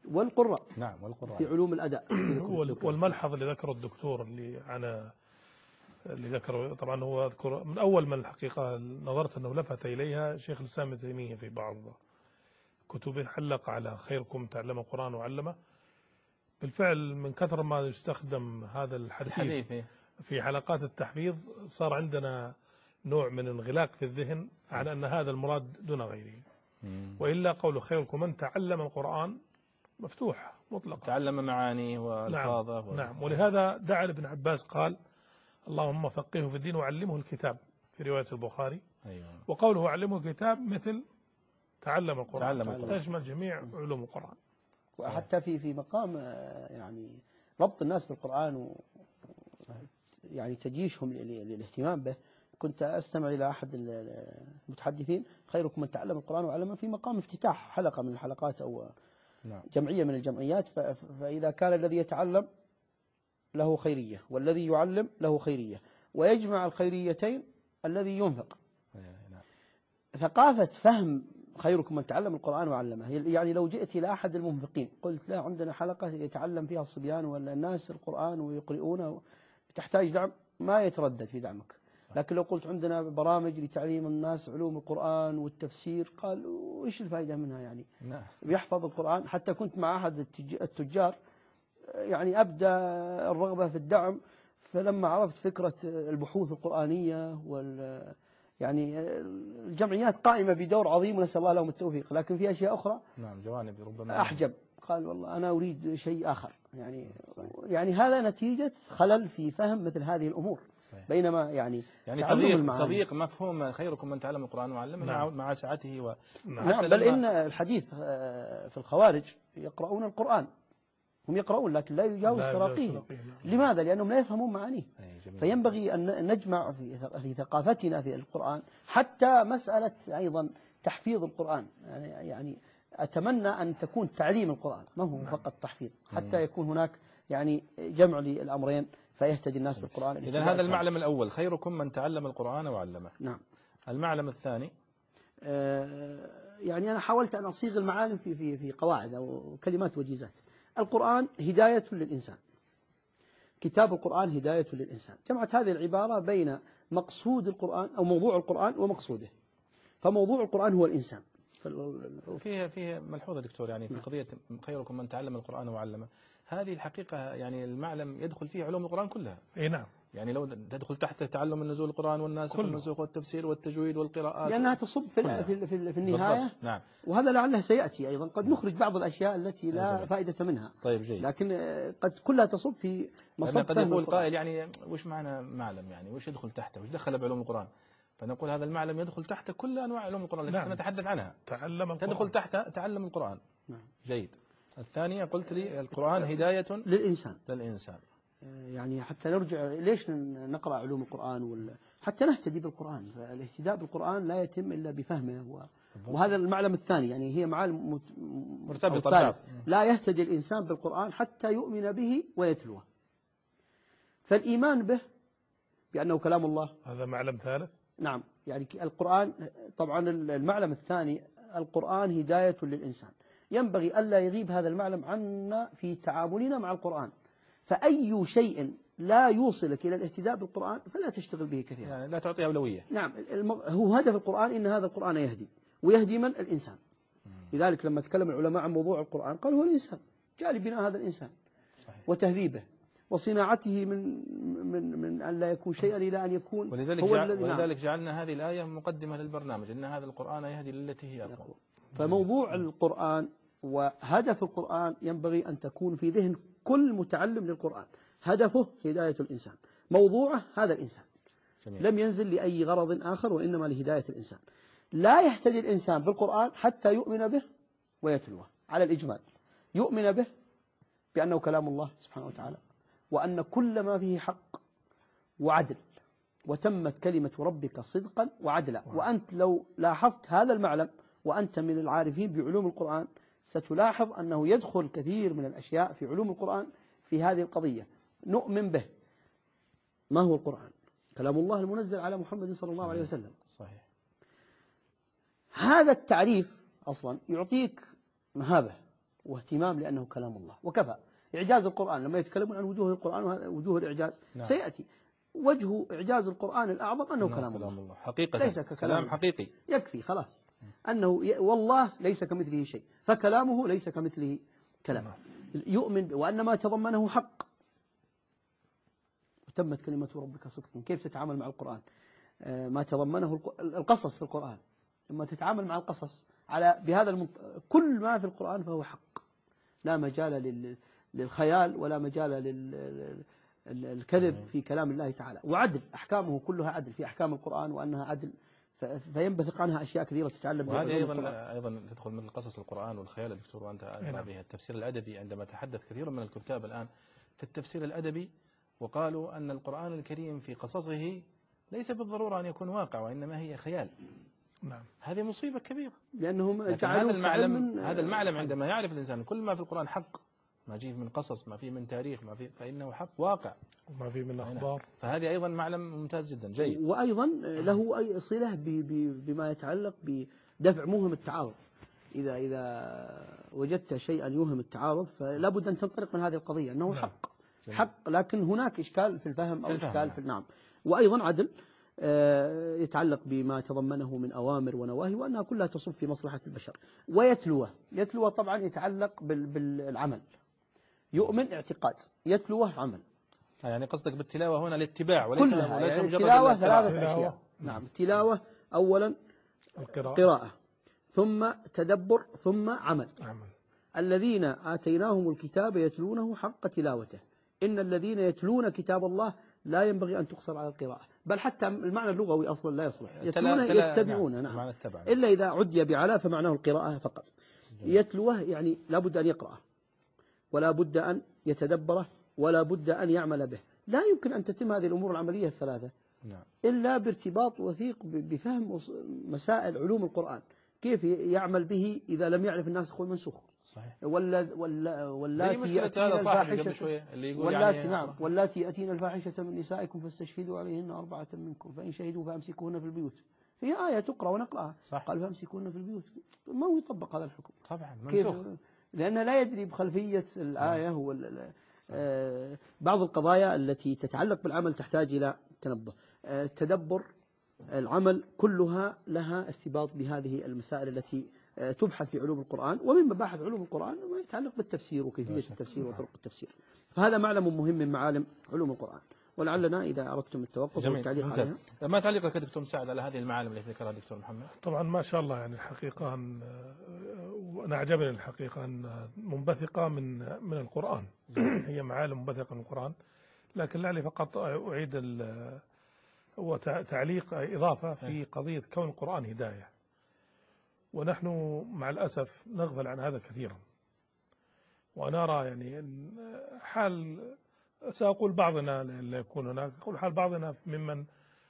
والقراء نعم والقراء في علوم الأداء. والملحظ اللي ذكره الدكتور اللي أنا اللي ذكره طبعا هو أذكر من أول من الحقيقة نظرت أنه لفت إليها شيخ الإسلام ابن تيمية في بعض كتبه حلق على خيركم تعلم القرآن وعلمه. بالفعل من كثر ما يستخدم هذا الحديث في حلقات التحفيظ صار عندنا نوع من انغلاق في الذهن على أن هذا المراد دون غيره، وإلا قول خيركم من تعلم القرآن مفتوح مطلقا، تعلم معانيه والفاظه. نعم, نعم. ولهذا دعا ابن عباس قال اللهم فقهه في الدين وعلمه الكتاب في رواية البخاري. أيوة. وقوله علمه الكتاب مثل تعلم القرآن، تعلم القرآن. تشمل جميع علوم القرآن. وحتى في في مقام يعني ربط الناس بالقرآن و يعني تجيشهم للاهتمام به. كنت أستمع إلى أحد المتحدثين خيركم من تعلم القرآن وعلمه في مقام افتتاح حلقة من الحلقات أو جمعية من الجمعيات، فإذا كان الذي يتعلم له خيرية والذي يعلم له خيرية، ويجمع الخيريتين الذي ينفق. ثقافة فهم خيركم من تعلم القرآن وعلمه، يعني لو جئت إلى أحد المنفقين قلت له عندنا حلقة يتعلم فيها الصبيان ولا الناس القرآن ويقرؤونه تحتاج دعم، ما يتردد في دعمك. لكن لو قلت عندنا برامج لتعليم الناس علوم القرآن والتفسير، قال وإيش الفائدة منها يعني؟ يحفظ القرآن. حتى كنت مع أحد التجار يعني أبدأ الرغبة في الدعم، فلما عرفت فكرة البحوث القرآنية وال يعني الجمعيات قائمة بدور عظيم ونسأل الله لهم التوفيق، لكن في أشياء أخرى نعم جوانب ربما أحجب. قال والله أنا أريد شيء آخر يعني صحيح. يعني هذا نتيجة خلل في فهم مثل هذه الأمور. صحيح. بينما يعني يعني تضييق تضييق مفهوم خيركم من تعلم القرآن وعلمه نعم. مع سعته و... نعم. بل إن الحديث في الخوارج يقرؤون القرآن، هم يقرؤون لكن لا يجاوز تراقيهم. لماذا؟ لأنهم لا يفهمون معانيه. فينبغي أن نجمع في ثقافتنا في القرآن حتى مسألة أيضا تحفيظ القرآن. يعني يعني أتمنى أن تكون تعليم القرآن ما هو فقط تحفيظ، حتى يكون هناك يعني جمع للأمرين فيهتدي الناس بالقرآن. إذن هذا المعلم الأول خيركم من تعلم القرآن وعلمه. نعم. المعلم الثاني آه يعني أنا حاولت أن أصيغ المعالم في في في قواعد أو كلمات وجيزات. القرآن هداية للإنسان، كتاب القرآن هداية للإنسان. جمعت هذه العبارة بين مقصود القرآن أو موضوع القرآن ومقصوده. فموضوع القرآن هو الإنسان. وفيه فيه ملحوظة دكتور يعني في قضية خيركم من تعلم القرآن وعلمه، هذه الحقيقة يعني المعلم يدخل فيه علوم القرآن كلها. اي نعم. يعني لو تدخل تحت تعلم النزول القرآن والناسخ والمنسوخ والتفسير والتجويد والقراءات، لأنها تصب في في, في, في النهاية. نعم. وهذا لعله سيأتي أيضا، قد نخرج بعض الأشياء التي لا جميل. فائدة منها. طيب جيد. لكن قد كلها تصب في مصب. قد يقول قائل يعني وش معنى معلم، يعني وش يدخل تحته، وش دخل بعلوم القرآن؟ فنقول هذا المعلم يدخل تحت كل أنواع علوم القرآن التي نعم. سنتحدث عنها. تعلم القرآن. تدخل تحت تعلم القرآن. نعم. جيد. الثانية قلت لي القرآن هداية للإنسان. للإنسان. يعني حتى نرجع ليش نقرأ علوم القرآن ولا حتى نهتدي بالقرآن. فالاهتداء بالقرآن لا يتم إلا بفهمه، وهذا المعلم الثاني. يعني هي معالم مرتبطة. لا يهتدي الإنسان بالقرآن حتى يؤمن به ويتلوه. فالإيمان به بأنه كلام الله هذا معلم ثالث. نعم. يعني القرآن طبعا المعلم الثاني القرآن هداية للإنسان. ينبغي ألا يغيب هذا المعلم عنا في تعاملنا مع القرآن. فأي شيء لا يوصلك إلى الاهتداء بالقرآن فلا تشتغل به كثيرا. يعني لا تعطي أولوية. نعم. هو هدف القرآن إن هذا القرآن يهدي، ويهدي من؟ الإنسان. لذلك لما تكلم العلماء عن موضوع القرآن قالوا هو الإنسان، جاء لبناء هذا الإنسان. صحيح. وتهذيبه وصناعته من من من أن لا يكون شيئا إلى أن يكون ولذلك هو جعل الذي ولذلك جعلنا هذه الآية مقدمة للبرنامج إن هذا القرآن يهدي للتي هي أقوم. فموضوع القرآن وهدف القرآن ينبغي أن تكون في ذهن كل متعلم للقرآن. هدفه هداية الإنسان، موضوعه هذا الإنسان. جميل. لم ينزل لأي غرض آخر وإنما لهداية الإنسان. لا يهتدي الإنسان بالقرآن حتى يؤمن به ويتلوه على الإجمال. يؤمن به بأنه كلام الله سبحانه وتعالى، وأن كل ما فيه حق وعدل، وتمت كلمة ربك صدقا وعدلا. وأنت لو لاحظت هذا المعلم وأنت من العارفين بعلوم القرآن ستلاحظ أنه يدخل كثير من الأشياء في علوم القرآن في هذه القضية. نؤمن به. ما هو القرآن؟ كلام الله المنزل على محمد صلى الله عليه وسلم. صحيح. هذا التعريف أصلا يعطيك مهابة واهتمام لأنه كلام الله وكفى. إعجاز القرآن لما يتكلمون عن وجوه القرآن ووجوه الإعجاز نعم. سيأتي. وجه إعجاز القرآن الأعظم أنه نعم. كلام, كلام الله. الله حقيقة، ليس ككلام كلام حقيقي يكفي خلاص أنه ي... والله ليس كمثله شيء، فكلامه ليس كمثله كلام. يؤمن وأن ما تضمنه حق. وتمت كلمة ربك صدقا. كيف تتعامل مع القرآن؟ آه ما تضمنه القصص في القرآن، لما تتعامل مع القصص على بهذا المنط... كل ما في القرآن فهو حق، لا مجال لل... للخيال ولا مجال لل... الكذب في كلام الله تعالى. وعدل، أحكامه كلها عدل في أحكام القرآن، وأنها عدل فينبثق عنها أشياء كثيرة تتعلم. وهذه أيضا أيضا تدخل مثل قصص القرآن والخيال يا دكتور، وأنت أدرى بها. التفسير الأدبي، عندما تحدث كثير من الكتاب الآن في التفسير الأدبي وقالوا أن القرآن الكريم في قصصه ليس بالضرورة أن يكون واقع، وإنما هي خيال. نعم. هذه مصيبة كبيرة، لأنهم هذا المعلم هذا المعلم عندما يعرف الإنسان كل ما في القرآن حق، ما فيه من قصص، ما فيه من تاريخ، ما فيه، فإنه حق واقع، وما فيه من أخبار. فهذه أيضا معلم ممتاز جدا جيد. وأيضا له أي صلة بما يتعلق بدفع موهم التعارض. إذا إذا وجدت شيئا يوهم التعارض فلا بد أن تنطلق من هذه القضية أنه حق حق، لكن هناك إشكال في الفهم أو في إشكال في النعم. وأيضا عدل يتعلق بما تضمنه من أوامر ونواهي، وأنها كلها تصب في مصلحة البشر. ويتلوه يتلوه طبعا يتعلق بالعمل. يؤمن اعتقاد، يتلوه عمل. يعني قصدك بالتلاوة هنا الاتباع وليس وليس يعني مجرد التلاوة ثلاثة أشياء. نعم، التلاوة أولا القراءة، قراءة، ثم تدبر، ثم عمل. عمل. الذين آتيناهم الكتاب يتلونه حق تلاوته. إن الذين يتلون كتاب الله لا ينبغي أن تقصر على القراءة، بل حتى المعنى اللغوي أصلا لا يصلح. يتلون يتبعون. نعم. نعم. إلا إذا عدي بعلا فمعناه القراءة فقط. يتلوه يعني لا بد أن يقرأه، ولا بد أن يتدبره، ولا بد أن يعمل به. لا يمكن أن تتم هذه الأمور العملية الثلاثة إلا بارتباط وثيق بفهم مسائل علوم القرآن. كيف يعمل به إذا لم يعرف الناسخ والمنسوخ؟ صحيح. ولا ولا واللاتي يأتين الفاحشة اللي يقول واللاتي يعني نعم واللاتي يأتين الفاحشة من نسائكم فاستشهدوا عليهن أربعة منكم فإن شهدوا فأمسكوهن في البيوت. هي آية تقرأ ونقرأها. صح. قال فأمسكوهن في البيوت. ما هو يطبق هذا الحكم طبعا منسوخ، لأنه لا يدري بخلفية الآية. هو آه بعض القضايا التي تتعلق بالعمل تحتاج إلى تنبه. آه التدبر، العمل، كلها لها ارتباط بهذه المسائل التي آه تبحث في علوم القرآن. ومن مباحث علوم القرآن ما يتعلق بالتفسير وكيفية التفسير وطرق التفسير، فهذا معلم مهم من معالم علوم القرآن. ولعلنا إذا أردتم التوقف والتعليق عليها. ما تعليقك دكتور مساعد على هذه المعالم التي ذكرها دكتور محمد؟ طبعا ما شاء الله، يعني الحقيقة أن وأنا أعجبني الحقيقة أن منبثقة من من القرآن. هي معالم منبثقة من القرآن. لكن لعلي فقط أعيد هو تعليق إضافة في قضية كون القرآن هداية، ونحن مع الأسف نغفل عن هذا كثيرا. وأنا أرى يعني أن حال، سأقول بعضنا لا يكون هناك، أقول حال بعضنا ممن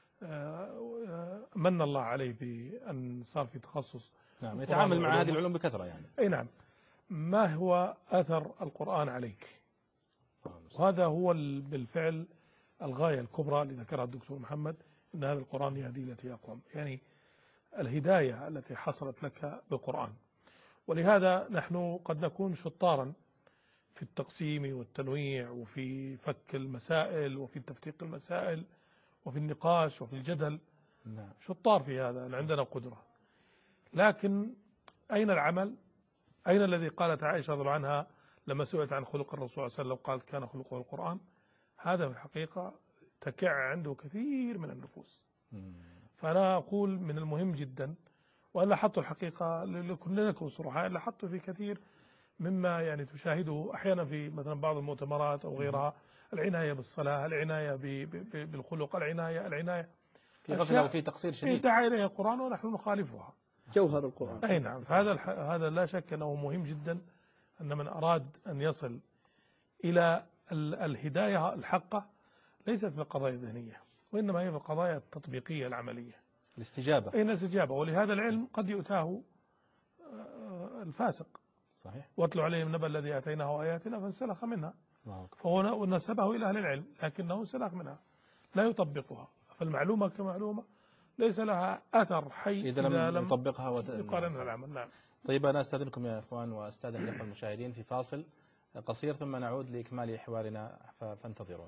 من الله عليه بأن صار في تخصص. نعم، يتعامل مع هذه العلوم بكثرة يعني. أي نعم. ما هو أثر القرآن عليك؟ وهذا هو بالفعل الغاية الكبرى اللي ذكرها الدكتور محمد، أن هذا القرآن يهدي التي أقوم، يعني الهداية التي حصلت لك بالقرآن. ولهذا نحن قد نكون شطارا في التقسيم والتنويع وفي فك المسائل وفي تفتيق المسائل وفي النقاش وفي الجدل. نعم. شطار في هذا، عندنا قدرة. لكن أين العمل؟ أين الذي قالت عائشة رضي الله عنها لما سئلت عن خلق الرسول صلى الله عليه وسلم قالت كان خلقه القرآن؟ هذا في الحقيقة تكع عنده كثير من النفوس. فأنا أقول من المهم جدا، وأنا لاحظت الحقيقة لكلنا نكون صراحة، لاحظت في كثير مما يعني تشاهده أحيانا في مثلا بعض المؤتمرات أو غيرها، العناية بالصلاة، العناية بالخلق، العناية العناية في غفلة وفي تقصير شديد دعا إليها القرآن ونحن نخالفها. جوهر القرآن. أي نعم. هذا هذا لا شك أنه مهم جدا، أن من أراد أن يصل إلى الهداية الحقة ليست في القضايا الذهنية، وإنما هي في القضايا التطبيقية العملية، الاستجابة. أي الاستجابة. ولهذا العلم قد يؤتاه الفاسق. صحيح. واتلو عليهم نبأ الذي آتيناه آياتنا فانسلخ منها، فهو نسبه إلى أهل العلم لكنه انسلخ منها لا يطبقها. فالمعلومة كمعلومة ليس لها أثر حي إذا, إذا لم يطبقها يقارنها العمل. نعم. طيب أنا أستاذنكم يا إخوان وأستاذن الأخوة المشاهدين في فاصل قصير ثم نعود لإكمال حوارنا فانتظرون.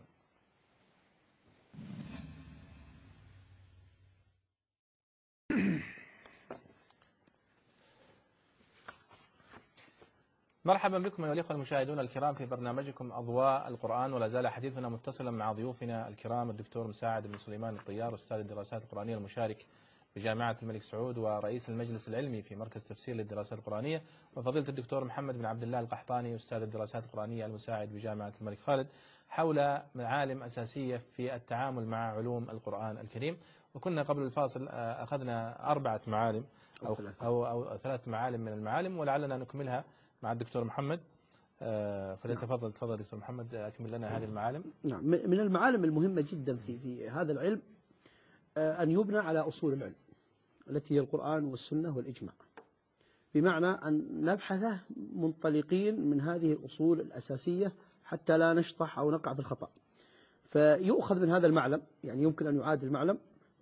مرحبا بكم أيها الأخوة المشاهدون الكرام في برنامجكم أضواء القرآن، ولا زال حديثنا متصلا مع ضيوفنا الكرام الدكتور مساعد بن سليمان الطيار أستاذ الدراسات القرآنية المشارك بجامعة الملك سعود ورئيس المجلس العلمي في مركز تفسير للدراسات القرآنية، وفضيلة الدكتور محمد بن عبد الله القحطاني أستاذ الدراسات القرآنية المساعد بجامعة الملك خالد، حول معالم أساسية في التعامل مع علوم القرآن الكريم. وكنا قبل الفاصل أخذنا أربعة معالم أو, أو, أو ثلاث معالم من المعالم، ولعلنا نكملها مع الدكتور محمد. فليتفضل تفضل دكتور محمد أكمل لنا هذه المعالم. نعم، من المعالم المهمة جدا في في هذا العلم أن يبنى على أصول العلم التي هي القرآن والسنة والإجماع، بمعنى أن نبحث منطلقين من هذه الأصول الأساسية حتى لا نشطح أو نقع في الخطأ. فيؤخذ من هذا المعلم، يعني يمكن أن يعاد المعلم،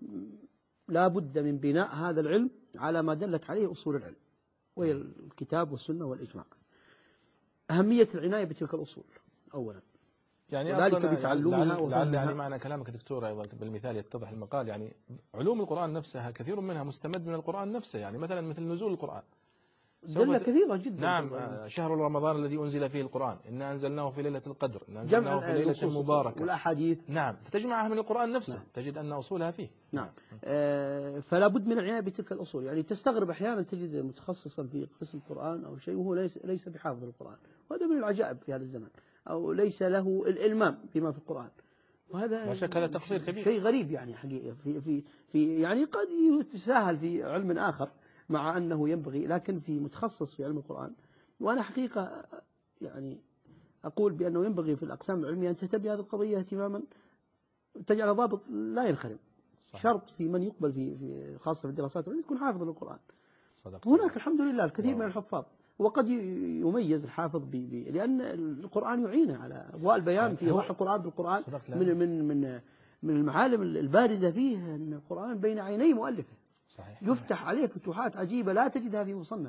لا بد من بناء هذا العلم على ما دلت عليه أصول العلم وهي الكتاب والسنة والإجماع. أهمية العناية بتلك الأصول أولا، يعني ذلك أصلا بتعلمها لعل, لعل يعني وفهمها. معنى كلامك دكتور أيضا بالمثال يتضح المقال، يعني علوم القرآن نفسها كثير منها مستمد من القرآن نفسه، يعني مثلا مثل نزول القرآن دل كثيرة جدا. نعم، شهر رمضان الذي أنزل فيه القرآن إنا أنزلناه في ليلة القدر، إنا أنزلناه في ليلة مباركة، والأحاديث نعم فتجمعها من القرآن نفسه. نعم. تجد أن أصولها فيه. نعم، آه فلا بد من العناية بتلك الأصول. يعني تستغرب أحيانا تجد متخصصا في قسم القرآن أو شيء وهو ليس ليس بحافظ القرآن، وهذا من العجائب في هذا الزمن، أو ليس له الإلمام بما في القرآن، وهذا لا شك هذا تقصير كبير، شيء غريب يعني حقيقة في في في يعني قد يتساهل في علم آخر مع أنه ينبغي، لكن في متخصص في علم القرآن. وأنا حقيقة يعني أقول بأنه ينبغي في الأقسام العلمية أن تهتم بهذه القضية اهتماما تجعل ضابط لا ينخرم. صحيح. شرط في من يقبل في, في خاصة في الدراسات العلمية يكون حافظ للقرآن. صدقت. هناك الحمد لله الكثير واو. من الحفاظ، وقد يميز الحافظ ب لأن القرآن يعينه على أضواء البيان في وحي القرآن بالقرآن. من من من من المعالم البارزة فيه أن القرآن بين عيني مؤلفه. صحيح. يفتح عليه فتوحات عجيبة لا تجدها في مصنف.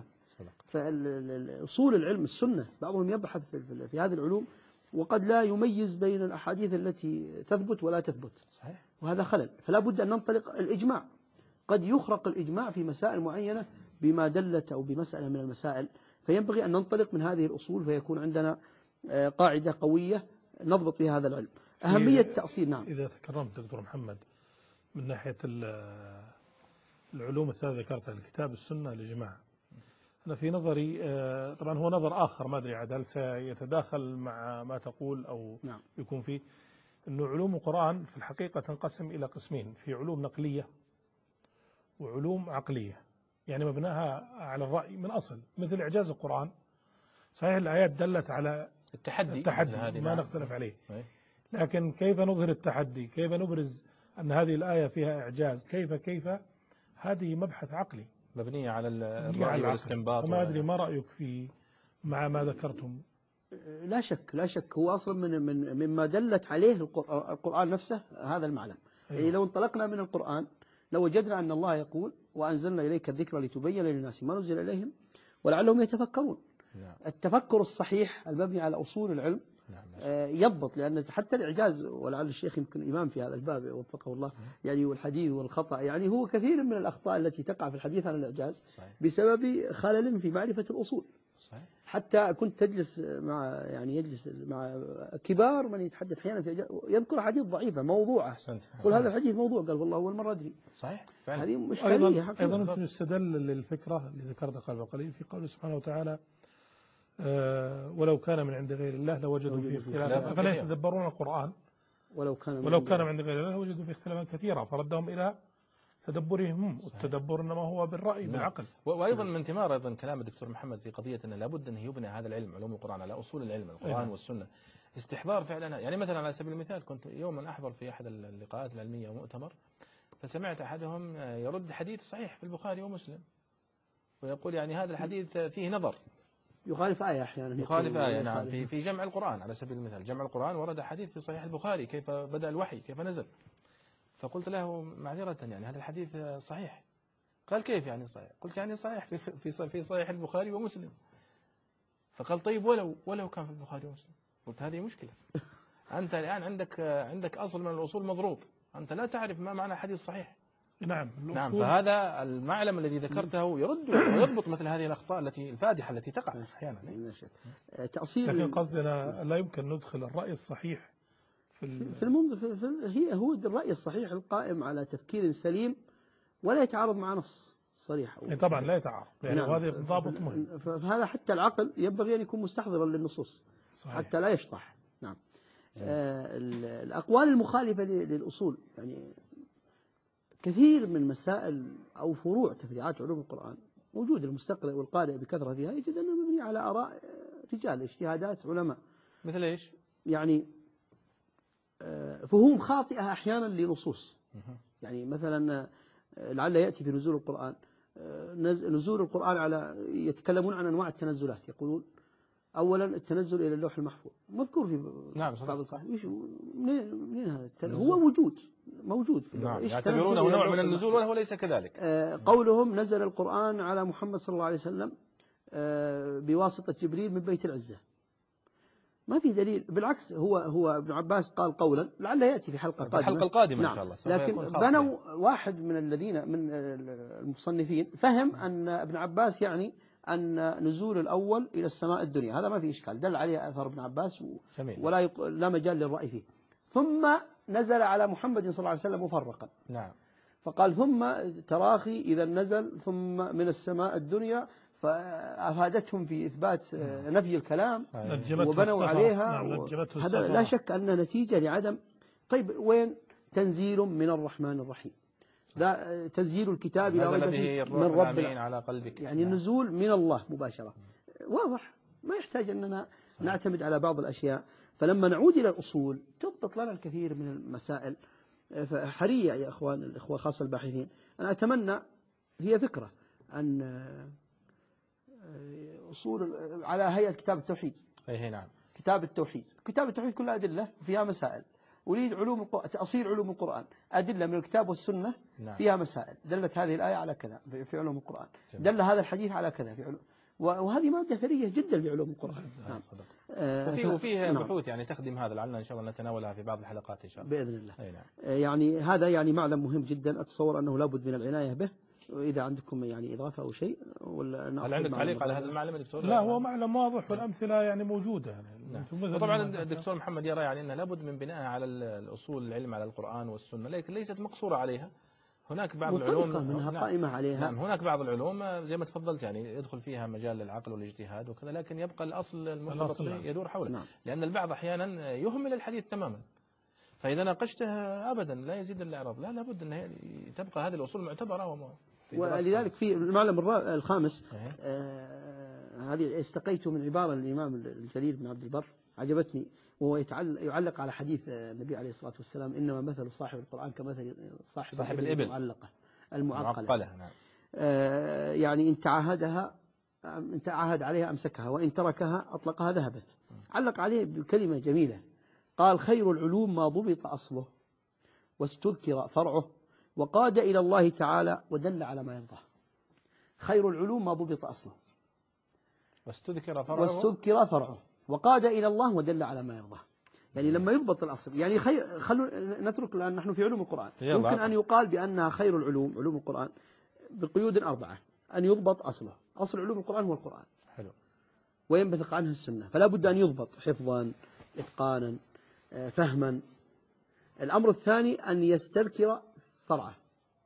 فأصول العلم السنة بعضهم يبحث في, في هذه العلوم وقد لا يميز بين الأحاديث التي تثبت ولا تثبت. صحيح. وهذا خلل، فلا بد أن ننطلق الإجماع. قد يخرق الإجماع في مسائل معينة بما دلت أو بمسألة من المسائل، فينبغي أن ننطلق من هذه الأصول فيكون عندنا قاعدة قوية نضبط بها هذا العلم. أهمية تأصيل. نعم، إذا تكرمت دكتور محمد من ناحية العلوم الثلاثة ذكرتها، الكتاب السنة الإجماع، أنا في نظري طبعا هو نظر آخر ما أدري عاد هل سيتداخل مع ما تقول أو نعم. يكون فيه أنه علوم القرآن في الحقيقة تنقسم إلى قسمين، في علوم نقلية وعلوم عقلية، يعني مبناها على الرأي من أصل، مثل إعجاز القرآن. صحيح الآيات دلت على التحدي, التحدي ما نختلف عليه، لكن كيف نظهر التحدي، كيف نبرز أن هذه الآية فيها إعجاز، كيف كيف هذه مبحث عقلي مبنية على الرأي والاستنباط. وما أدري ما رأيك في مع ما ذكرتم؟ لا شك لا شك هو أصلا من من مما دلت عليه القرآن نفسه هذا المعلم. أيوة. يعني لو انطلقنا من القرآن لوجدنا أن الله يقول وأنزلنا إليك الذكر لتبين للناس ما نزل إليهم ولعلهم يتفكرون. نعم. التفكر الصحيح المبني على أصول العلم نعم. يضبط، لأن حتى الإعجاز ولعل الشيخ يمكن إمام في هذا الباب وفقه الله يعني، والحديث والخطأ يعني هو كثير من الأخطاء التي تقع في الحديث عن الإعجاز صحيح. بسبب خلل في معرفة الأصول. صحيح. حتى كنت تجلس مع يعني يجلس مع كبار من يتحدث أحيانا في إعجاز يذكر حديث ضعيفة موضوعة، قل هذا الحديث موضوع، قال والله أول مرة أدري. صحيح فعلا. هذه مشكلة. أيضا أيضا يستدل للفكرة اللي ذكرتها قبل قليل في قوله سبحانه وتعالى أه ولو كان من عند غير الله لوجدوا فيه اختلافا أفلا يتدبرون القرآن ولو كان من ولو كان من عند غير الله لوجدوا فيه اختلافا كثيرا، فردهم إلى تدبرهم، والتدبر إنما هو بالرأي بالعقل. وأيضا من ثمار أيضا كلام الدكتور محمد في قضية أن لابد أن يبنى هذا العلم علوم القرآن على أصول العلم القرآن أيه. والسنة، استحضار فعلا. يعني مثلا على سبيل المثال كنت يوما أحضر في أحد اللقاءات العلمية مؤتمر، فسمعت أحدهم يرد حديث صحيح في البخاري ومسلم ويقول يعني هذا الحديث فيه نظر، يخالف آية أحيانا، يخالف آية نعم في في جمع القرآن. على سبيل المثال جمع القرآن ورد حديث في صحيح البخاري كيف بدأ الوحي كيف نزل، فقلت له معذرة يعني هذا الحديث صحيح قال كيف يعني صحيح؟ قلت يعني صحيح في في في صحيح البخاري ومسلم. فقال طيب ولو ولو كان في البخاري ومسلم. قلت هذه مشكلة. أنت الآن عندك عندك أصل من الأصول مضروب، أنت لا تعرف ما معنى حديث صحيح. نعم نعم، فهذا المعلم الذي ذكرته يرد ويضبط مثل هذه الأخطاء التي الفادحة التي تقع أحيانا. تأصيل لكن قصدنا لا يمكن ندخل الرأي الصحيح في في المنظر في في هي هو الرأي الصحيح القائم على تفكير سليم ولا يتعارض مع نص صريح. طبعا لا يتعارض يعني، نعم. وهذا ضابط مهم. فهذا حتى العقل ينبغي أن يكون مستحضرا للنصوص صحيح. حتى لا يشطح. نعم. آه الأقوال المخالفة للأصول يعني كثير من مسائل أو فروع تفريعات علوم القرآن موجود، المستقرئ والقارئ بكثرة فيها يجد أنه مبني على آراء رجال اجتهادات علماء. مثل إيش؟ يعني فهوم خاطئة أحيانا لنصوص. يعني مثلا لعل يأتي في نزول القرآن، نزول القرآن على يتكلمون عن أنواع التنزلات، يقولون أولا التنزل إلى اللوح المحفوظ مذكور في نعم بعض الصحيح. منين منين هذا؟ هو وجود موجود في نعم. يعتبرونه نوع من النزول وهو ليس كذلك. آه قولهم نزل القرآن على محمد صلى الله عليه وسلم آه بواسطة جبريل من بيت العزة، ما في دليل، بالعكس هو هو ابن عباس قال قولا لعل يأتي في حلقة قادمة، الحلقة القادمة نعم. إن شاء الله. لكن بنوا واحد من الذين من المصنفين فهم أن ابن عباس يعني أن نزول الأول إلى السماء الدنيا، هذا ما في إشكال، دل عليه أثر ابن عباس ولا يق... لا مجال للرأي فيه. ثم نزل على محمد صلى الله عليه وسلم مفرقا. نعم. فقال ثم تراخي إذا نزل ثم من السماء الدنيا، فأفادتهم في إثبات نفي الكلام وبنوا عليها. هذا لا شك أن نتيجة لعدم. طيب وين تنزيل من الرحمن الرحيم؟ لا تنزيل الكتاب لا ريب فيه من رب على قلبك، يعني نعم. نزول من الله مباشرة واضح، ما يحتاج أننا صحيح. نعتمد على بعض الأشياء. فلما نعود إلى الأصول تضبط لنا الكثير من المسائل. فحرية يا أخوان الإخوة خاصة الباحثين، أنا أتمنى هي فكرة أن أصول على هيئة كتاب التوحيد. أي نعم. كتاب التوحيد كتاب التوحيد كلها أدلة وفيها مسائل. أريد علوم القرآن، تأصيل علوم القرآن، أدلة من الكتاب والسنة نعم. فيها مسائل، دلت هذه الآية على كذا في علوم القرآن، جميل. دل هذا الحديث على كذا في علوم، وهذه مادة ثرية جدا في علوم القرآن. نعم. آه وفيه وفيه نعم. بحوث يعني تخدم هذا، لعلنا إن شاء الله نتناولها في بعض الحلقات إن شاء الله بإذن الله. أي نعم. يعني هذا يعني معلم مهم جدا، أتصور أنه لابد من العناية به. وإذا عندكم يعني إضافة أو شيء ولا هل عندك تعليق على هذا المعلم دكتور؟ لا هو معلم واضح والأمثلة يعني موجودة يعني. نعم. طبعا الدكتور محمد يرى يعني أنه لابد من بناء على الأصول العلم على القرآن والسنة، لكن ليست مقصورة عليها. هناك بعض العلوم منها نعم. قائمة عليها. نعم هناك بعض العلوم زي ما تفضلت يعني يدخل فيها مجال العقل والاجتهاد وكذا، لكن يبقى الأصل المرتبط يدور حوله. نعم. لأن البعض أحيانا يهمل الحديث تماما، فإذا ناقشتها أبدا لا يزيد الإعراض. لا لابد أن تبقى هذه الأصول معتبرة وما ولذلك في المعلم الخامس آه هذه استقيت من عبارة الإمام الجليل بن عبد البر عجبتني، وهو يعلق على حديث النبي عليه الصلاة والسلام إنما مثل صاحب القرآن كمثل صاحب, صاحب الإبل المعلقة المعقلة. نعم. آه يعني إن تعاهدها إن تعاهد عليها أمسكها وإن تركها أطلقها ذهبت. علق عليه بكلمة جميلة، قال خير العلوم ما ضبط أصله واستذكر فرعه وقاد إلى الله تعالى ودل على ما يرضاه. خير العلوم ما ضبط أصله واستذكر فرعه واستذكر فرعه وقاد إلى الله ودل على ما يرضاه. يعني لما يضبط الأصل يعني خير، خلوا نترك الآن نحن في علوم القرآن، يمكن أن يقال بأنها خير العلوم علوم القرآن بقيود أربعة: أن يضبط أصله، أصل علوم القرآن هو القرآن، حلو، وينبثق عنه السنة، فلا بد أن يضبط حفظا إتقانا فهما. الأمر الثاني أن يستذكر فرعه،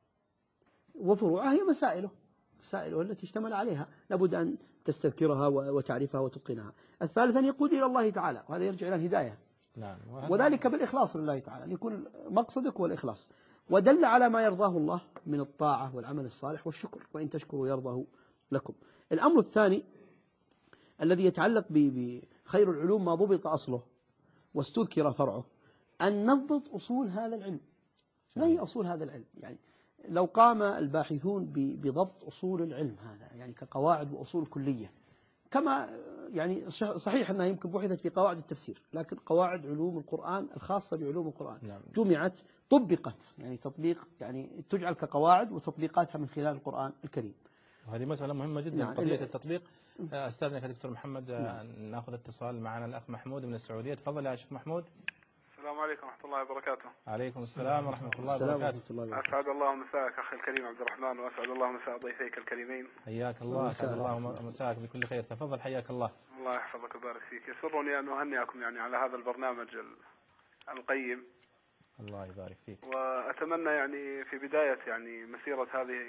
وفروعه هي مسائله مسائله التي اشتمل عليها لابد أن تستذكرها وتعرفها وتتقنها. الثالث أن يقود إلى الله تعالى، وهذا يرجع إلى الهداية. نعم. وذلك بالإخلاص لله تعالى، أن يكون مقصدك هو الإخلاص، ودل على ما يرضاه الله من الطاعة والعمل الصالح والشكر، وإن تشكروا يرضاه لكم. الأمر الثاني الذي يتعلق بخير العلوم ما ضبط أصله واستذكر فرعه، أن نضبط أصول هذا العلم. ما هي أصول هذا العلم؟ يعني لو قام الباحثون بضبط أصول العلم هذا، يعني كقواعد وأصول كلية كما يعني صحيح أنها يمكن بحثت في قواعد التفسير، لكن قواعد علوم القرآن الخاصة بعلوم القرآن نعم. جمعت طبقت، يعني تطبيق، يعني تجعل كقواعد وتطبيقاتها من خلال القرآن الكريم. وهذه مسألة مهمة جدا. نعم. قضية التطبيق. أستاذنك يا دكتور محمد، نعم. ناخذ اتصال معنا الأخ محمود من السعودية. تفضل يا شيخ محمود. السلام عليكم ورحمة الله وبركاته. عليكم السلام ورحمة الله وبركاته. أسعد الله مساءك أخي الكريم عبد الرحمن، وأسعد الله مساء ضيفيك الكريمين. حياك الله، أسعد الله مساءك بكل خير. تفضل حياك الله. الله يحفظك ويبارك فيك. يسرني أن أهنئكم يعني على هذا البرنامج القيم. الله يبارك فيك. وأتمنى يعني في بداية يعني مسيرة هذه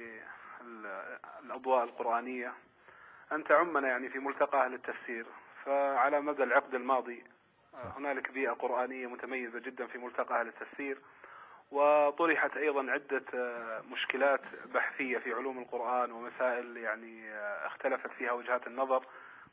الأضواء القرآنية أن تعمنا يعني في ملتقى أهل التفسير. فعلى مدى العقد الماضي هنالك بيئة قرآنية متميزة جدا في ملتقى أهل التفسير، وطرحت أيضا عدة مشكلات بحثية في علوم القرآن، ومسائل يعني اختلفت فيها وجهات النظر،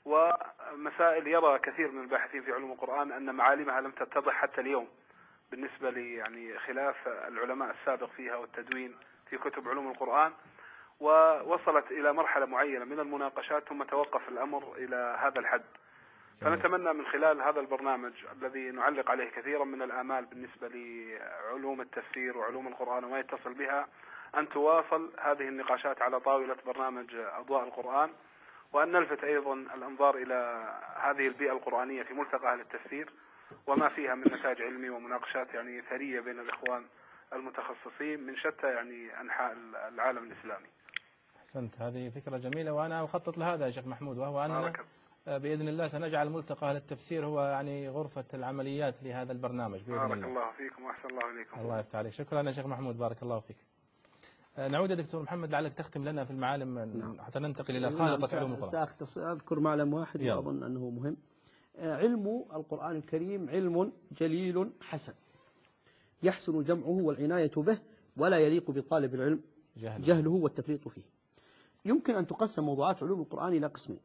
ومسائل يرى كثير من الباحثين في علوم القرآن أن معالمها لم تتضح حتى اليوم بالنسبة لي يعني خلاف العلماء السابق فيها والتدوين في كتب علوم القرآن. ووصلت إلى مرحلة معينة من المناقشات ثم توقف الأمر إلى هذا الحد. فنتمنى من خلال هذا البرنامج الذي نعلق عليه كثيرا من الآمال بالنسبة لعلوم التفسير وعلوم القرآن وما يتصل بها أن تواصل هذه النقاشات على طاولة برنامج أضواء القرآن، وأن نلفت أيضا الأنظار إلى هذه البيئة القرآنية في ملتقى أهل التفسير وما فيها من نتاج علمي ومناقشات يعني ثرية بين الإخوان المتخصصين من شتى يعني أنحاء العالم الإسلامي. أحسنت، هذه فكرة جميلة وأنا أخطط لهذا يا شيخ محمود، وهو أننا بإذن الله سنجعل ملتقى أهل التفسير هو يعني غرفة العمليات لهذا البرنامج بإذن الله. بارك الله فيكم وأحسن الله إليكم. الله يفتح عليك. شكرا يا شيخ محمود، بارك الله فيك. نعود يا دكتور محمد لعلك تختم لنا في المعالم. نعم. حتى ننتقل إلى خالطة علوم القرآن. سأذكر معلم واحد وأظن أنه مهم. علم القرآن الكريم علم جليل حسن يحسن جمعه والعناية به، ولا يليق بطالب العلم جهله, جهله والتفريط فيه. يمكن أن تقسم موضوعات علوم القرآن إلى قسمين.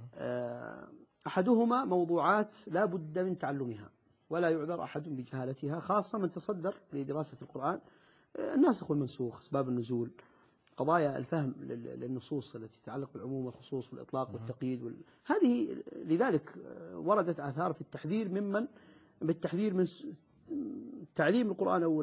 أحدهما موضوعات لا بد من تعلمها ولا يعذر أحد بجهالتها، خاصة من تصدر لدراسة القرآن، الناسخ والمنسوخ، أسباب النزول، قضايا الفهم للنصوص التي تتعلق بالعموم والخصوص والإطلاق والتقييد وال... هذه لذلك وردت آثار في التحذير ممن بالتحذير من تعليم القرآن أو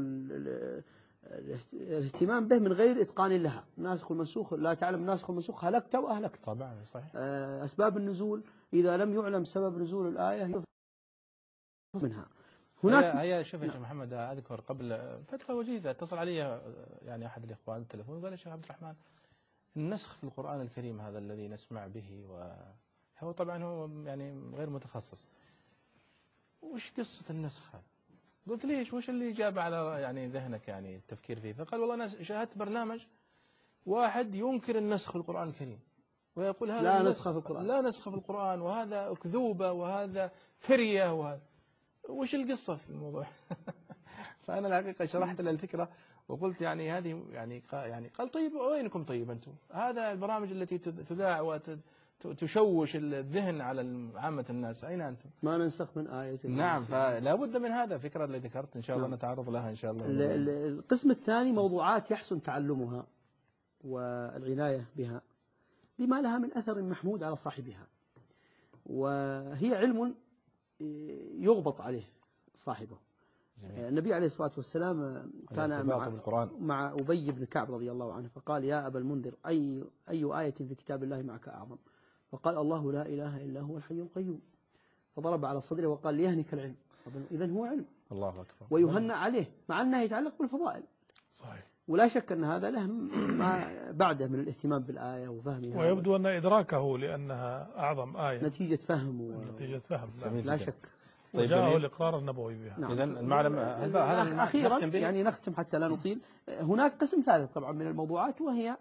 الاهتمام به من غير إتقان لها. الناسخ والمنسوخ، لا تعلم الناسخ والمنسوخ هلكت وأهلكت. طبعا صحيح. أسباب النزول، إذا لم يعلم سبب نزول الآية منها. هناك هيا شوف يا شيخ محمد، أذكر قبل فترة وجيزة اتصل علي يعني أحد الإخوان بالتليفون وقال يا شيخ عبد الرحمن النسخ في القرآن الكريم هذا الذي نسمع به، وهو طبعا هو يعني غير متخصص، وش قصة النسخ هذا؟ قلت ليش وش اللي جاب على يعني ذهنك يعني التفكير فيه؟ فقال والله أنا شاهدت برنامج واحد ينكر النسخ في القرآن الكريم ويقول هذا لا نسخ في القرآن، لا نسخ في القرآن، وهذا أكذوبة وهذا فرية، وهذا وش القصة في الموضوع؟ فأنا الحقيقة شرحت له الفكرة وقلت يعني هذه يعني يعني قال طيب وينكم طيب أنتم؟ هذا البرامج التي تذاع وتشوش الذهن على عامة الناس، أين أنتم؟ ما ننسخ من آية. نعم، فلا بد من هذا الفكرة اللي ذكرت، إن شاء الله نعم. نتعرض لها إن شاء الله. القسم الثاني موضوعات يحسن تعلمها والعناية بها بما لها من أثر محمود على صاحبها، وهي علم يغبط عليه صاحبه. جميل. النبي عليه الصلاة والسلام كان مع, مع أبي بن كعب رضي الله عنه، فقال يا أبا المنذر أي, أي آية في كتاب الله معك أعظم؟ فقال الله لا إله إلا هو الحي القيوم، فضرب على صدره وقال ليهنك العلم. إذن هو علم، الله أكبر، ويهنأ عليه مع أنه يتعلق بالفضائل. صحيح. ولا شك أن هذا له ما بعده من الاهتمام بالآية وفهمها، ويبدو أن إدراكه لأنها أعظم آية نتيجة فهم و... نتيجة فهم لا شك. طيب وجاءه الإقرار النبوي بها. نعم. إذن المعلم هذا أخيرا يعني نختم حتى لا نطيل. هناك قسم ثالث طبعا من الموضوعات وهي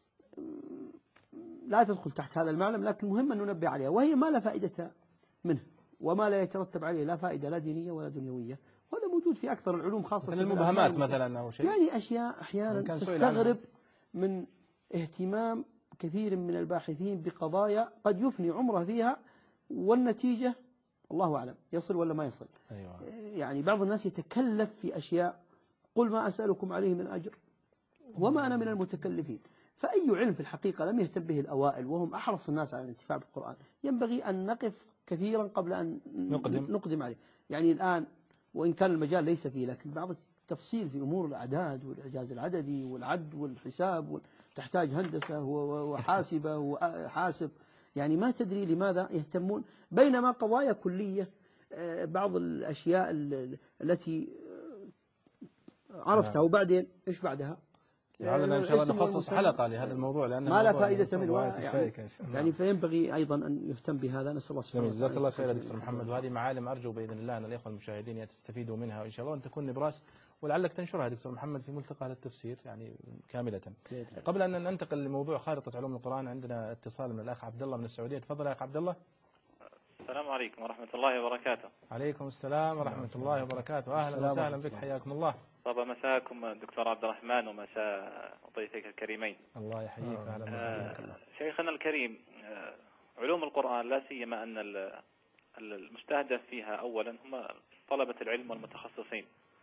لا تدخل تحت هذا المعلم، لكن مهم أن ننبه عليها، وهي ما لا فائدة منه وما لا يترتب عليه لا فائدة لا دينية ولا دنيوية، وهذا موجود في أكثر العلوم، خاصة مثل المبهمات مثلا أو شيء، يعني أشياء أحيانا تستغرب من اهتمام كثير من الباحثين بقضايا قد يفني عمره فيها والنتيجة الله أعلم يصل ولا ما يصل. أيوة. يعني بعض الناس يتكلف في أشياء قل ما أسألكم عليه من أجر وما أنا من المتكلفين، فأي علم في الحقيقة لم يهتم به الأوائل وهم أحرص الناس على الانتفاع بالقرآن ينبغي أن نقف كثيرا قبل أن نقدم. نقدم عليه. يعني الآن وإن كان المجال ليس فيه، لكن بعض التفصيل في أمور الأعداد والإعجاز العددي والعد والحساب تحتاج هندسة وحاسبة وحاسب، يعني ما تدري لماذا يهتمون، بينما قضايا كلية بعض الأشياء التي عرفتها وبعدين إيش بعدها لعلنا إن شاء الله نخصص حلقة لهذا الموضوع لأن ما لا فائدة منه يعني, يعني, يعني فينبغي أيضا أن يهتم بهذا. نسأل الله سبحانه وتعالى. جزاك الله خير دكتور محمد، وهذه معالم أرجو بإذن الله أن الإخوة المشاهدين يستفيدوا منها وإن شاء الله أن تكون نبراس، ولعلك تنشرها دكتور محمد في ملتقى للتفسير يعني كاملة. قبل أن ننتقل لموضوع خارطة علوم القرآن عندنا اتصال من الأخ عبد الله من السعودية. تفضل يا أخ عبد الله. السلام عليكم ورحمة الله وبركاته. عليكم السلام ورحمة الله وبركاته، أهلا وسهلا بك، حياكم الله. طاب مساكم الدكتور عبد الرحمن ومساء ضيفك الكريمين. الله يحييك، أهلا وسهلا. شيخنا الكريم، علوم القرآن لا سيما أن المستهدف فيها أولا هم طلبة العلم والمتخصصين،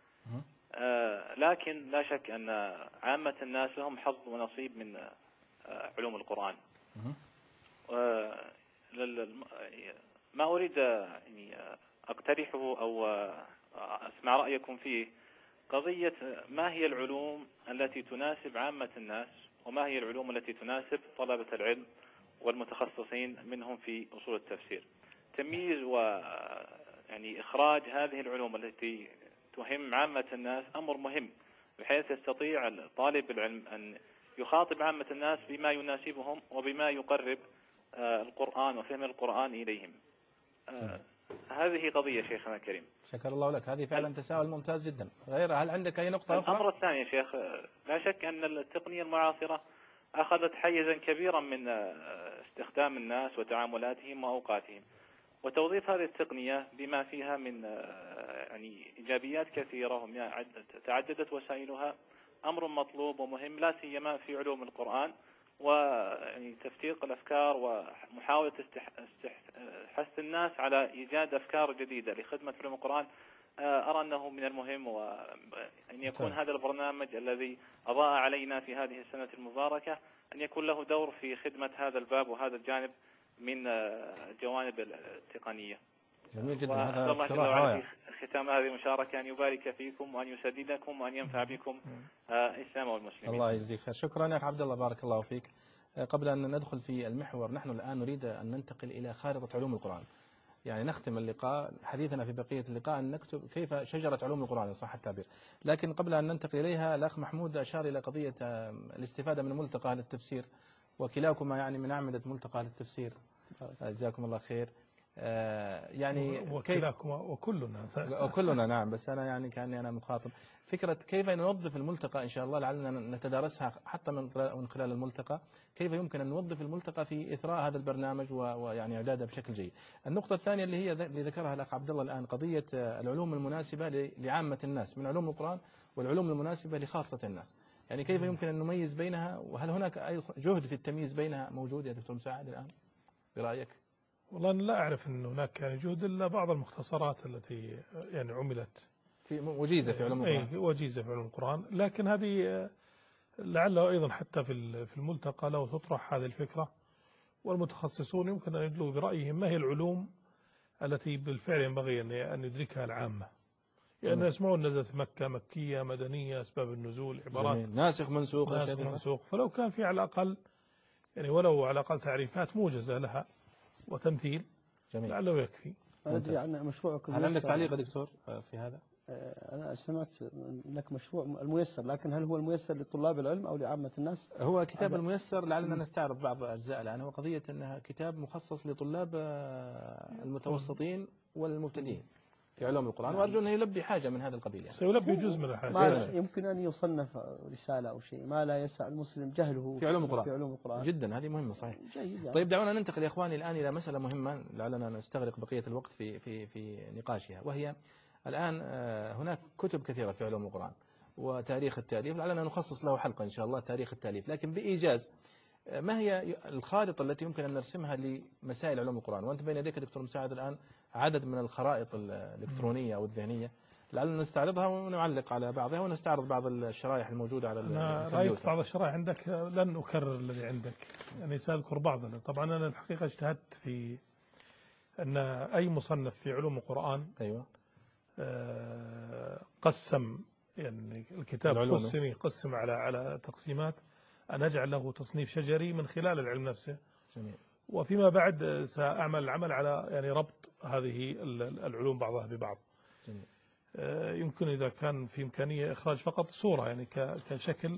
لكن لا شك أن عامة الناس لهم حظ ونصيب من علوم القرآن. ما أريد يعني أقترحه أو أسمع رأيكم فيه قضية ما هي العلوم التي تناسب عامة الناس وما هي العلوم التي تناسب طلبة العلم والمتخصصين منهم في أصول التفسير. تمييز و يعني إخراج هذه العلوم التي تهم عامة الناس أمر مهم، بحيث يستطيع طالب العلم أن يخاطب عامة الناس بما يناسبهم وبما يقرب القرآن وفهم القرآن إليهم. آه هذه قضية شيخنا الكريم. شكر الله لك، هذه فعلا تساؤل ممتاز جدا. غير هل عندك أي نقطة أخرى؟ الأمر الثاني يا شيخ، لا شك أن التقنية المعاصرة أخذت حيزا كبيرا من استخدام الناس وتعاملاتهم وأوقاتهم، وتوظيف هذه التقنية بما فيها من يعني إيجابيات كثيرة تعددت وسائلها أمر مطلوب ومهم، لا سيما في علوم القرآن، ويعني تفتيق الأفكار ومحاولة حث الناس على إيجاد أفكار جديدة لخدمة علوم القرآن. أرى أنه من المهم وأن يكون هذا البرنامج الذي أضاء علينا في هذه السنة المباركة أن يكون له دور في خدمة هذا الباب وهذا الجانب من جوانب التقنية. جميل جدا، هذا اقتراح رائع. ختام هذه المشاركة أن يبارك فيكم وأن يسددكم وأن ينفع بكم الإسلام والمسلمين. الله يجزيك خير. شكرا يا أخ عبد الله، بارك الله فيك. قبل أن ندخل في المحور، نحن الآن نريد أن ننتقل إلى خارطة علوم القرآن، يعني نختم اللقاء حديثنا في بقية اللقاء أن نكتب كيف شجرة علوم القرآن إن صح التعبير. لكن قبل أن ننتقل إليها، الأخ محمود أشار إلى قضية الاستفادة من ملتقى أهل التفسير، وكلاكما يعني من أعمدة ملتقى أهل التفسير، جزاكم الله خير. آه يعني وكلاكما وكلنا وكلنا نعم، بس أنا يعني كأني أنا مخاطب. فكرة كيف نوظف الملتقى إن شاء الله، لعلنا نتدارسها حتى من خلال الملتقى، كيف يمكن أن نوظف الملتقى في إثراء هذا البرنامج ويعني إعداده بشكل جيد. النقطة الثانية اللي هي اللي ذكرها الأخ عبد الله الآن، قضية العلوم المناسبة لعامة الناس من علوم القرآن والعلوم المناسبة لخاصة الناس، يعني كيف يمكن أن نميز بينها، وهل هناك أي جهد في التمييز بينها موجود يا دكتور مساعد الآن برأيك؟ والله أنا لا أعرف أن هناك يعني جهد إلا بعض المختصرات التي يعني عملت في وجيزة في علوم القرآن. أي وجيزة في علوم القرآن، لكن هذه لعله أيضا حتى في في الملتقى لو تطرح هذه الفكرة والمتخصصون يمكن أن يدلوا برأيهم ما هي العلوم التي بالفعل ينبغي أن يدركها العامة، لأن يعني يسمعون نزلت مكة، مكية، مدنية، أسباب النزول، عبارات جميل. ناسخ منسوخ ناسخ منسوخ، فلو كان في على الأقل يعني ولو على الأقل تعريفات موجزة لها وتمثيل جميل لعله يكفي. أدري عن مشروعكم. هل عندك تعليق يا دكتور في هذا؟ أنا سمعت لك مشروع الميسر، لكن هل هو الميسر لطلاب العلم أو لعامة الناس؟ هو كتاب الميسر، لعلنا نستعرض بعض أجزاء الآن. هو قضية أنها كتاب مخصص لطلاب المتوسطين والمبتدئين في علوم القرآن، وأرجو أنه يلبي حاجة من هذا القبيل. يعني سيلبي جزء من الحاجة. يمكن أن يصنف رسالة أو شيء ما لا يسع المسلم جهله في علوم القرآن. في علوم القرآن جدا، هذه مهمة صحيح. يعني. طيب دعونا ننتقل يا إخواني الآن إلى مسألة مهمة لعلنا نستغرق بقية الوقت في في في نقاشها، وهي الآن هناك كتب كثيرة في علوم القرآن وتاريخ التأليف، لعلنا نخصص له حلقة إن شاء الله تاريخ التأليف. لكن بإيجاز، ما هي الخارطة التي يمكن أن نرسمها لمسائل علوم القرآن؟ وأنت بين يديك دكتور مساعد الآن عدد من الخرائط الإلكترونية أو الذهنية لعلنا نستعرضها ونعلق على بعضها ونستعرض بعض الشرائح الموجودة على أنا رأيت الكمبيوتر. بعض الشرائح عندك لن أكرر الذي عندك، يعني سأذكر بعضها. طبعا أنا الحقيقة اجتهدت في أن أي مصنف في علوم القرآن أيوة آه، قسم يعني الكتاب العلوم. قسم قسم على على تقسيمات، أن أجعل له تصنيف شجري من خلال العلم نفسه. جميل. وفيما بعد سأعمل العمل على يعني ربط هذه العلوم بعضها ببعض. جميل. يمكن إذا كان في إمكانية إخراج فقط صورة يعني كشكل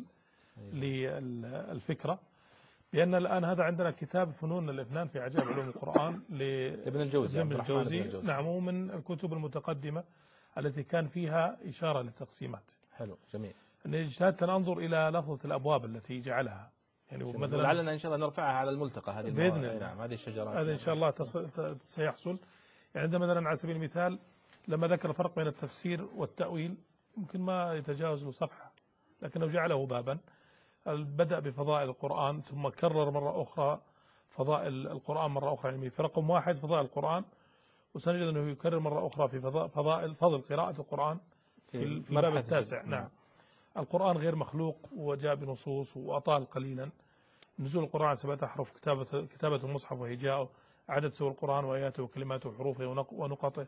للفكرة، بأن الآن هذا عندنا كتاب فنون الإفنان في عجائب علوم القرآن لابن الجوزي. ابن الجوزي. نعم، ومن الكتب المتقدمة التي كان فيها إشارة للتقسيمات. حلو جميل. أن اجتهدت أن أنظر إلى لفظة الأبواب التي جعلها، يعني مثلا لعلنا إن شاء الله نرفعها على الملتقى هذه بإذن الله. نعم هذه الشجرات هذا إن شاء الله سيحصل. يعني عندما مثلا على سبيل المثال لما ذكر الفرق بين التفسير والتأويل يمكن ما يتجاوز له صفحة، لكنه جعله بابا. بدأ بفضائل القرآن ثم كرر مرة أخرى فضائل القرآن مرة أخرى، يعني في رقم واحد فضائل القرآن، وسنجد أنه يكرر مرة أخرى في فضائل فضل قراءة القرآن في, في الباب التاسع. نعم. نعم القرآن غير مخلوق وجاء بنصوص وأطال قليلا. نزول القرآن سبعة أحرف، كتابة كتابة المصحف وهجاءه، عدد سور القرآن وآياته وكلماته وحروفه ونقطه،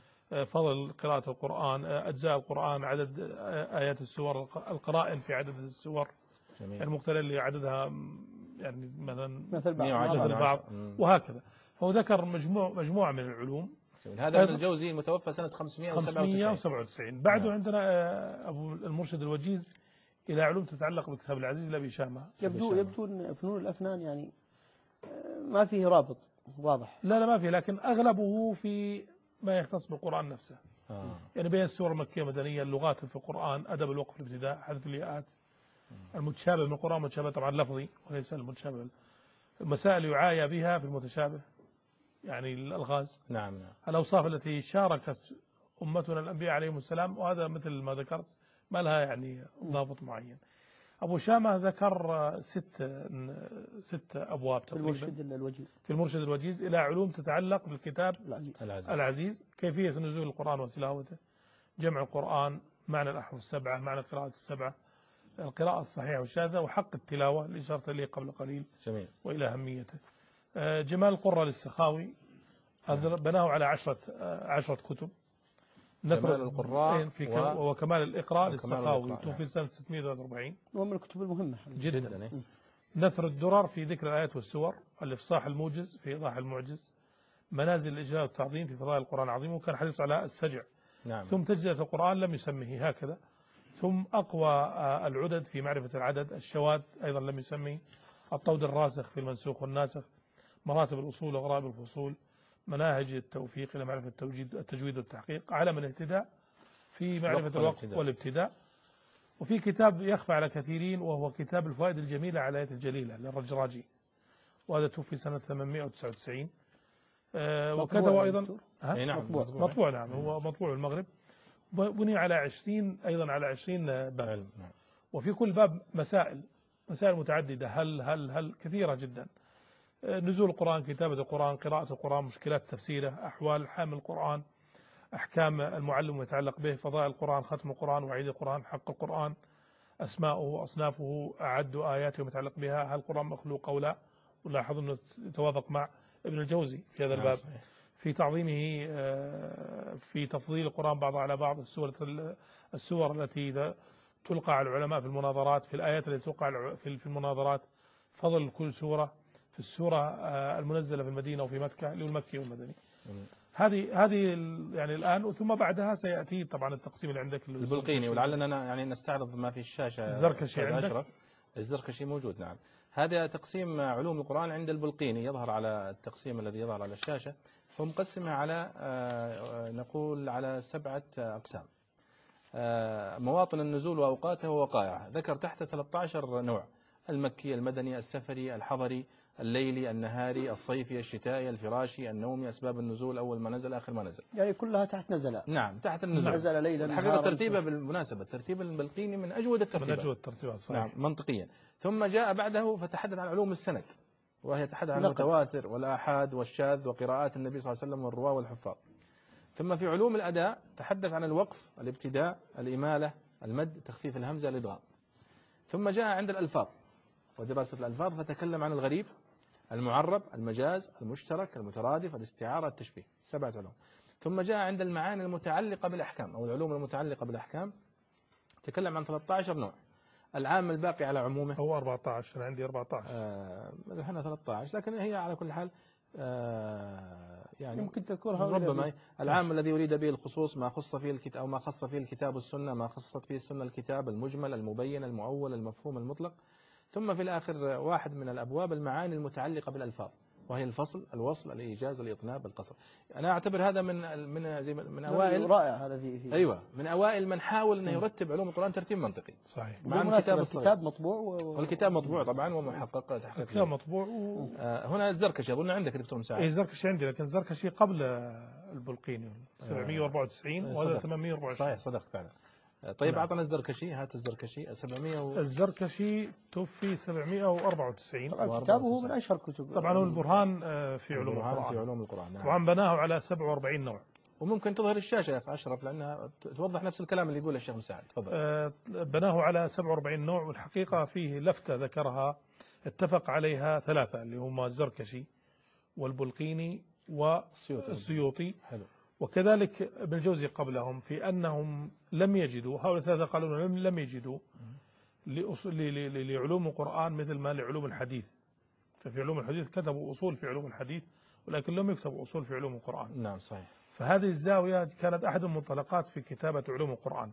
فضل قراءة القرآن، أجزاء القرآن، عدد آيات السور، القرائن في عدد السور المقترنة اللي عددها يعني مثلا مثل بعض وهكذا. فهو ذكر مجموع مجموعة من العلوم. هذا ابن الجوزي متوفى سنة خمسمائة وسبعة وتسعين. بعده عندنا أبو المرشد الوجيز إلى علوم تتعلق بالكتاب العزيز لأبي شامة. يبدو يبدو أن فنون الأفنان يعني ما فيه رابط واضح. لا لا ما فيه، لكن أغلبه في ما يختص بالقرآن نفسه. آه. يعني بين السور المكية المدنية، اللغات في القرآن، أدب الوقف الابتداء، حذف الياءات، المتشابه من القرآن متشابه طبعا لفظي وليس المتشابه، المسائل يعايا بها في المتشابه يعني الألغاز. نعم نعم. الأوصاف التي شاركت أمتنا الأنبياء عليهم السلام، وهذا مثل ما ذكرت ما لها يعني ضابط معين. أبو شامة ذكر ست ست أبواب تقريبا في المرشد الوجيز في المرشد الوجيز إلى علوم تتعلق بالكتاب العزيز. العزيز. العزيز، كيفية نزول القرآن وتلاوته، جمع القرآن، معنى الأحرف السبعة، معنى القراءة السبعة، القراءة الصحيحة والشاذة، وحق التلاوة اللي أشرت إليه قبل قليل. جميل. وإلى أهميته. جمال القرة للسخاوي بناه على عشرة عشرة كتب. جمال القراء في و... وكمال الإقراء للسخاوي، توفي نعم. سنة ستمائة وثلاثة وأربعين. ومن الكتب المهمة جدا, جداً. نثر الدرر في ذكر الآيات والسور، الإفصاح الموجز في إيضاح المعجز، منازل الإجلال والتعظيم في فضائل القرآن العظيم، وكان حريص على السجع. نعم. ثم تجزئة القرآن لم يسميه هكذا. ثم أقوى العدد في معرفة العدد، الشواذ أيضا لم يسميه، الطود الراسخ في المنسوخ والناسخ، مراتب الأصول وغرائب الفصول، مناهج التوفيق إلى معرفة التوجيد التجويد والتحقيق، علم الاهتداء في معرفة الوقف والابتداء. وفي كتاب يخفى على كثيرين وهو كتاب الفوائد الجميلة على الآيات الجليلة للرجراجي، وهذا توفي سنة ثمانمائة وتسعة وتسعين. آه وكتب أيضا نعم مطبوع, مطبوع نعم هو مطبوع المغرب، بني على عشرين أيضا على عشرين باب. نعم. وفي كل باب مسائل مسائل متعددة، هل هل هل كثيرة جدا. نزول القرآن، كتابة القرآن، قراءة القرآن، مشكلات تفسيره، أحوال حامل القرآن، أحكام المعلم ويتعلق به، فضائل القرآن، ختم القرآن، وعيد القرآن، حق القرآن، أسماؤه وأصنافه، أعد آياته ومتعلق بها، هل القرآن مخلوق أو لا. ولاحظوا أنه يتوافق مع ابن الجوزي في هذا الباب. في تعظيمه في تفضيل القرآن بعض على بعض، السور السور التي تلقى على العلماء في المناظرات، في الآيات التي تلقى في المناظرات، فضل كل سورة، في السورة المنزلة في المدينة وفي مكة اللي هو المكي والمدني. هذه هذه يعني الآن، ثم بعدها سيأتي طبعا التقسيم اللي عندك البلقيني، ولعلنا يعني نستعرض ما في الشاشة. الزركشي عندك؟ الزركشي موجود نعم. هذا تقسيم علوم القرآن عند البلقيني، يظهر على التقسيم الذي يظهر على الشاشة. هو مقسمها على نقول على سبعة أقسام. مواطن النزول وأوقاته ووقائعه، ذكر تحت ثلاثة عشر نوع: المكي، المدني، السفري، الحضري، الليلي، النهاري، الصيفي، الشتائي، الفراشي، النومي، أسباب النزول، أول ما نزل آخر ما نزل. يعني كلها تحت نزل. نعم تحت النزول. نزل ليلا. الحقيقة ترتيبه بالمناسبة ترتيب البلقيني من أجود الترتيبات. من أجود الترتيبات صحيح. نعم منطقيا. ثم جاء بعده فتحدث عن علوم السند، وهي تحدث عن المتواتر والآحاد والشاذ وقراءات النبي صلى الله عليه وسلم والرواة والحفاظ. ثم في علوم الأداء تحدث عن الوقف، الابتداء، الإمالة، المد، تخفيف الهمزة، الإدغام. ثم جاء عند الألفاظ ودراسة الألفاظ فتكلم عن الغريب، المعرب، المجاز، المشترك، المترادف، الاستعارة، التشبيه، سبعة علوم. ثم جاء عند المعاني المتعلقة بالأحكام أو العلوم المتعلقة بالأحكام تكلم عن ثلاثة عشر نوع. العام الباقي على عمومه هو أربعة عشر، أنا عندي أربعة عشر. آه احنا ثلاثة عشر، لكن هي على كل حال آه يعني ممكن تذكرها ربما العام الذي يريد به الخصوص ما خص فيه الكتاب أو ما خص فيه الكتاب والسنة، ما خصت فيه السنة الكتاب، المجمل، المبين، المؤول، المفهوم، المطلق. ثم في الآخر واحد من الأبواب المعاني المتعلقة بالألفاظ، وهي الفصل، الوصل، الإيجاز، الإطناب، القصر. أنا أعتبر هذا من من زي من أوائل رائع هذا فيه. أيوة، من أوائل من حاول أنه يرتب علوم القرآن ترتيب منطقي. صحيح. مع الكتاب الصغير. الكتاب مطبوع و... والكتاب مطبوع طبعا ومحقق تحقيق. الكتاب مطبوع و... آه هنا الزركشي أظن عندك دكتور مساعد. إيه الزركشي عندي، لكن الزركشي قبل البلقيني سبعمائة وأربعة وتسعين آه وهذا ثمانمائة وأربعة وعشرين. صحيح صدقت فعلا. طيب نعم. أعطنا الزركشي، هات الزركشي سبعمائة و... الزركشي توفي سبعمائة وأربعة وتسعين. كتابه من أشهر كتب. طبعا هو البرهان في علوم البرهان القرآن. في علوم القرآن. نعم. طبعا بناه على سبعة وأربعين نوع. وممكن تظهر الشاشة يا أخ أشرف لأنها توضح نفس الكلام اللي يقوله الشيخ مساعد. تفضل. آه بناه على سبعة وأربعين نوع، والحقيقة فيه لفتة ذكرها اتفق عليها ثلاثة اللي هما الزركشي والبلقيني والسيوطي. حلو. وكذلك ابن الجوزي قبلهم في أنهم لم يجدوا، هؤلاء الثلاثة قالوا لم لم يجدوا لعلوم القرآن مثل ما لعلوم الحديث. ففي علوم الحديث كتبوا أصول في علوم الحديث ولكن لم يكتبوا أصول في علوم القرآن. نعم صحيح. فهذه الزاوية كانت أحد المنطلقات في كتابة علوم القرآن.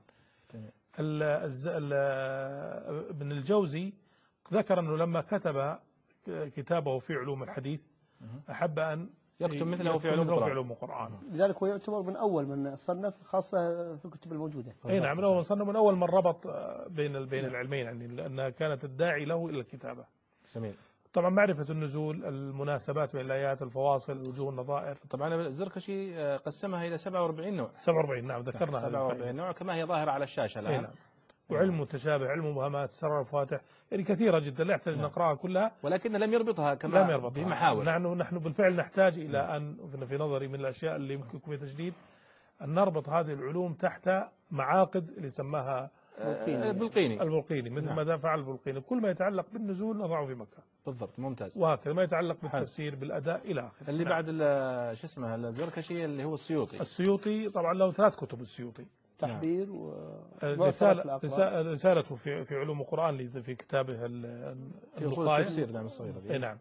ابن الجوزي ذكر أنه لما كتب كتابه في علوم الحديث أحب أن يكتب مثله في علوم القرآن. علوم القرآن. لذلك هو يعتبر من أول من صنف، خاصة في الكتب الموجودة. أي نعم، من أول صنف، من أول من ربط بين بين العلمين، يعني لأنها كانت الداعي له إلى الكتابة. جميل. طبعا معرفة النزول، المناسبات بين الآيات، الفواصل، وجوه النظائر. طبعا الزركشي قسمها إلى سبعة وأربعين نوع. سبعة وأربعين نعم ذكرنا. سبعة وأربعين نوع كما هي ظاهرة على الشاشة الآن. نعم. وعلم متشابه، علم مبهمات، سرر الفواتح، يعني كثيرة جدا لا يحتاج نقرأها كلها. ولكن لم يربطها كما لم يربطها بمحاور. نحن نحن بالفعل نحتاج إلى أن في نظري من الأشياء اللي يمكن فيها تجديد أن نربط هذه العلوم تحت معاقد اللي سماها البلقيني. البلقيني مثل نعم. ما فعل البلقيني، كل ما يتعلق بالنزول نضعه في مكان. بالضبط ممتاز. وهكذا ما يتعلق بالتفسير بالأداء إلى آخره. اللي نعم. بعد شو اسمه الزركشي اللي هو السيوطي. السيوطي طبعا له ثلاث كتب السيوطي. تحبير و رسالة رسالته في في علوم القرآن في كتابه في أصول التفسير نعم الصغيرة دي. نعم.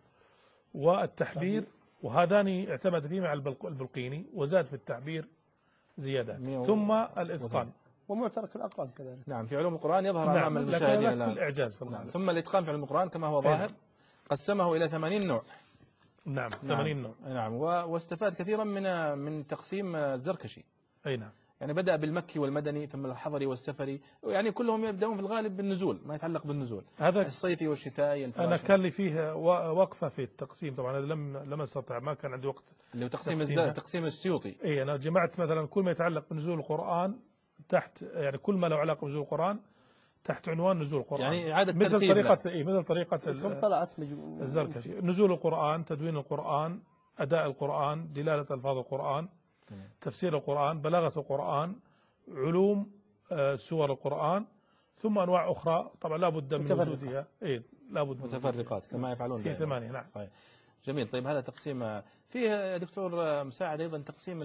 والتحبير وهذان اعتمد فيه مع البلقيني وزاد في التعبير زيادات. ثم الإتقان ومعترك الأقران كذلك. نعم في علوم القرآن يظهر نعم. أمام المشاهدين الآن. الإعجاز في نعم. ثم الإتقان في علوم القرآن كما هو ظاهر نعم. قسمه إلى ثمانين نوع. نعم ثمانين نوع. نعم واستفاد كثيرا من من تقسيم الزركشي. أي نعم. يعني بدأ بالمكي والمدني ثم الحضري والسفري، يعني كلهم يبدأون في الغالب بالنزول، ما يتعلق بالنزول. هذا الصيفي والشتائي. أنا كان لي فيه وقفة في التقسيم، طبعا لم لم استطع، ما كان عندي وقت. اللي هو تقسيم الز... تقسيم السيوطي. اي انا جمعت مثلا كل ما يتعلق بنزول القرآن تحت، يعني كل ما له علاقة بنزول القرآن تحت عنوان نزول القرآن. يعني إعادة مثل ترتيب طريقة اي مثل طريقة ثم طلعت الزركشي، نزول القرآن، تدوين القرآن، أداء القرآن، دلالة ألفاظ القرآن، تفسير القرآن، بلاغة القرآن، علوم سور القرآن، ثم أنواع أخرى طبعا لا بد من وجودها. إيه لا بد متفرقات كما يفعلون في ثمانية. نعم صحيح. جميل. طيب هذا تقسيم. فيه دكتور مساعد أيضا تقسيم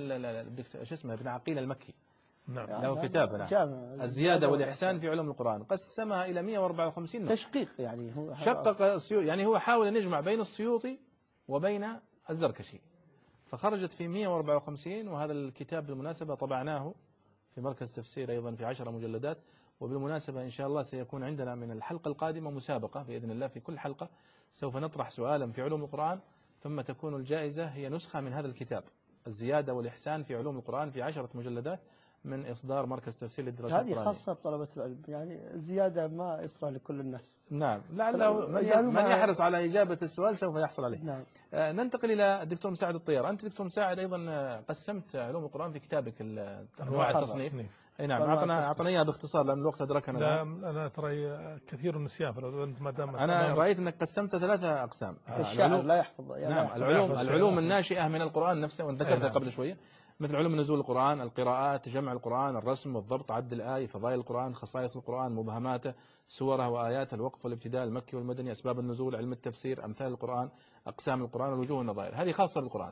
شو اسمه ابن عقيل المكي. نعم له كتاب نعم. الزيادة والإحسان في علوم القرآن قسمها إلى مئة وأربعة وخمسين نوع. تشقيق يعني هو شقق السيوطي، يعني هو حاول أن يجمع بين السيوطي وبين الزركشي فخرجت في مئة وأربعة وخمسين. وهذا الكتاب بالمناسبة طبعناه في مركز تفسير أيضا في عشر مجلدات. وبالمناسبة إن شاء الله سيكون عندنا من الحلقة القادمة مسابقة بإذن الله. في كل حلقة سوف نطرح سؤالا في علوم القرآن ثم تكون الجائزة هي نسخة من هذا الكتاب الزيادة والإحسان في علوم القرآن في عشرة مجلدات من إصدار مركز تفسير للدراسات القرآنية. هذه خاصة بطلبة العلم، يعني الزيادة ما يصلح لكل الناس. نعم لعله من, من يحرص على إجابة السؤال سوف يحصل عليه. نعم. آه ننتقل إلى الدكتور مساعد الطيار. أنت دكتور مساعد أيضا قسمت علوم القرآن في كتابك أنواع التصنيف. أي نعم أعطنا أعطنا إياها باختصار لأن الوقت أدركنا. لا أنا ترى كثير النسيان فلو أنت ما دام أنا رأيت أنك قسمت ثلاثة أقسام. الشاعر لا يحفظ. يعني نعم العلوم العلوم الناشئة من القرآن نفسه وذكرتها قبل شوية. مثل علوم نزول القرآن، القراءات، جمع القرآن، الرسم والضبط، عد الآية، فضائل القرآن، خصائص القرآن، مبهماته، سوره وآياته، الوقف والابتداء، المكي والمدني، أسباب النزول، علم التفسير، أمثال القرآن، أقسام القرآن، الوجوه والنظائر. هذه خاصة بالقرآن.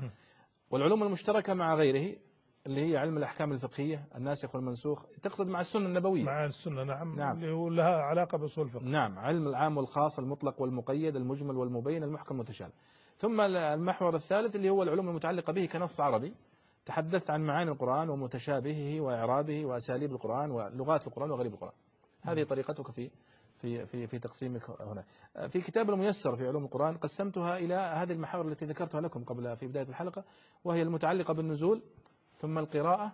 والعلوم المشتركة مع غيره اللي هي علم الأحكام الفقهية، الناسخ والمنسوخ، تقصد مع السنة النبوية. مع السنة نعم. نعم. اللي هو لها علاقة بأصول الفقه. نعم، علم العام والخاص، المطلق والمقيد، المجمل والمبين، المحكم والمتشابه. ثم المحور الثالث اللي هو العلوم المتعلقة به كنص عربي، تحدثت عن معاني القرآن ومتشابهه وإعرابه وأساليب القرآن ولغات القرآن وغريب القرآن. هذه طريقتك في في في في تقسيمك هنا. في كتاب الميسر في علوم القرآن قسمتها إلى هذه المحاور التي ذكرتها لكم قبل في بداية الحلقة، وهي المتعلقة بالنزول، ثم القراءة،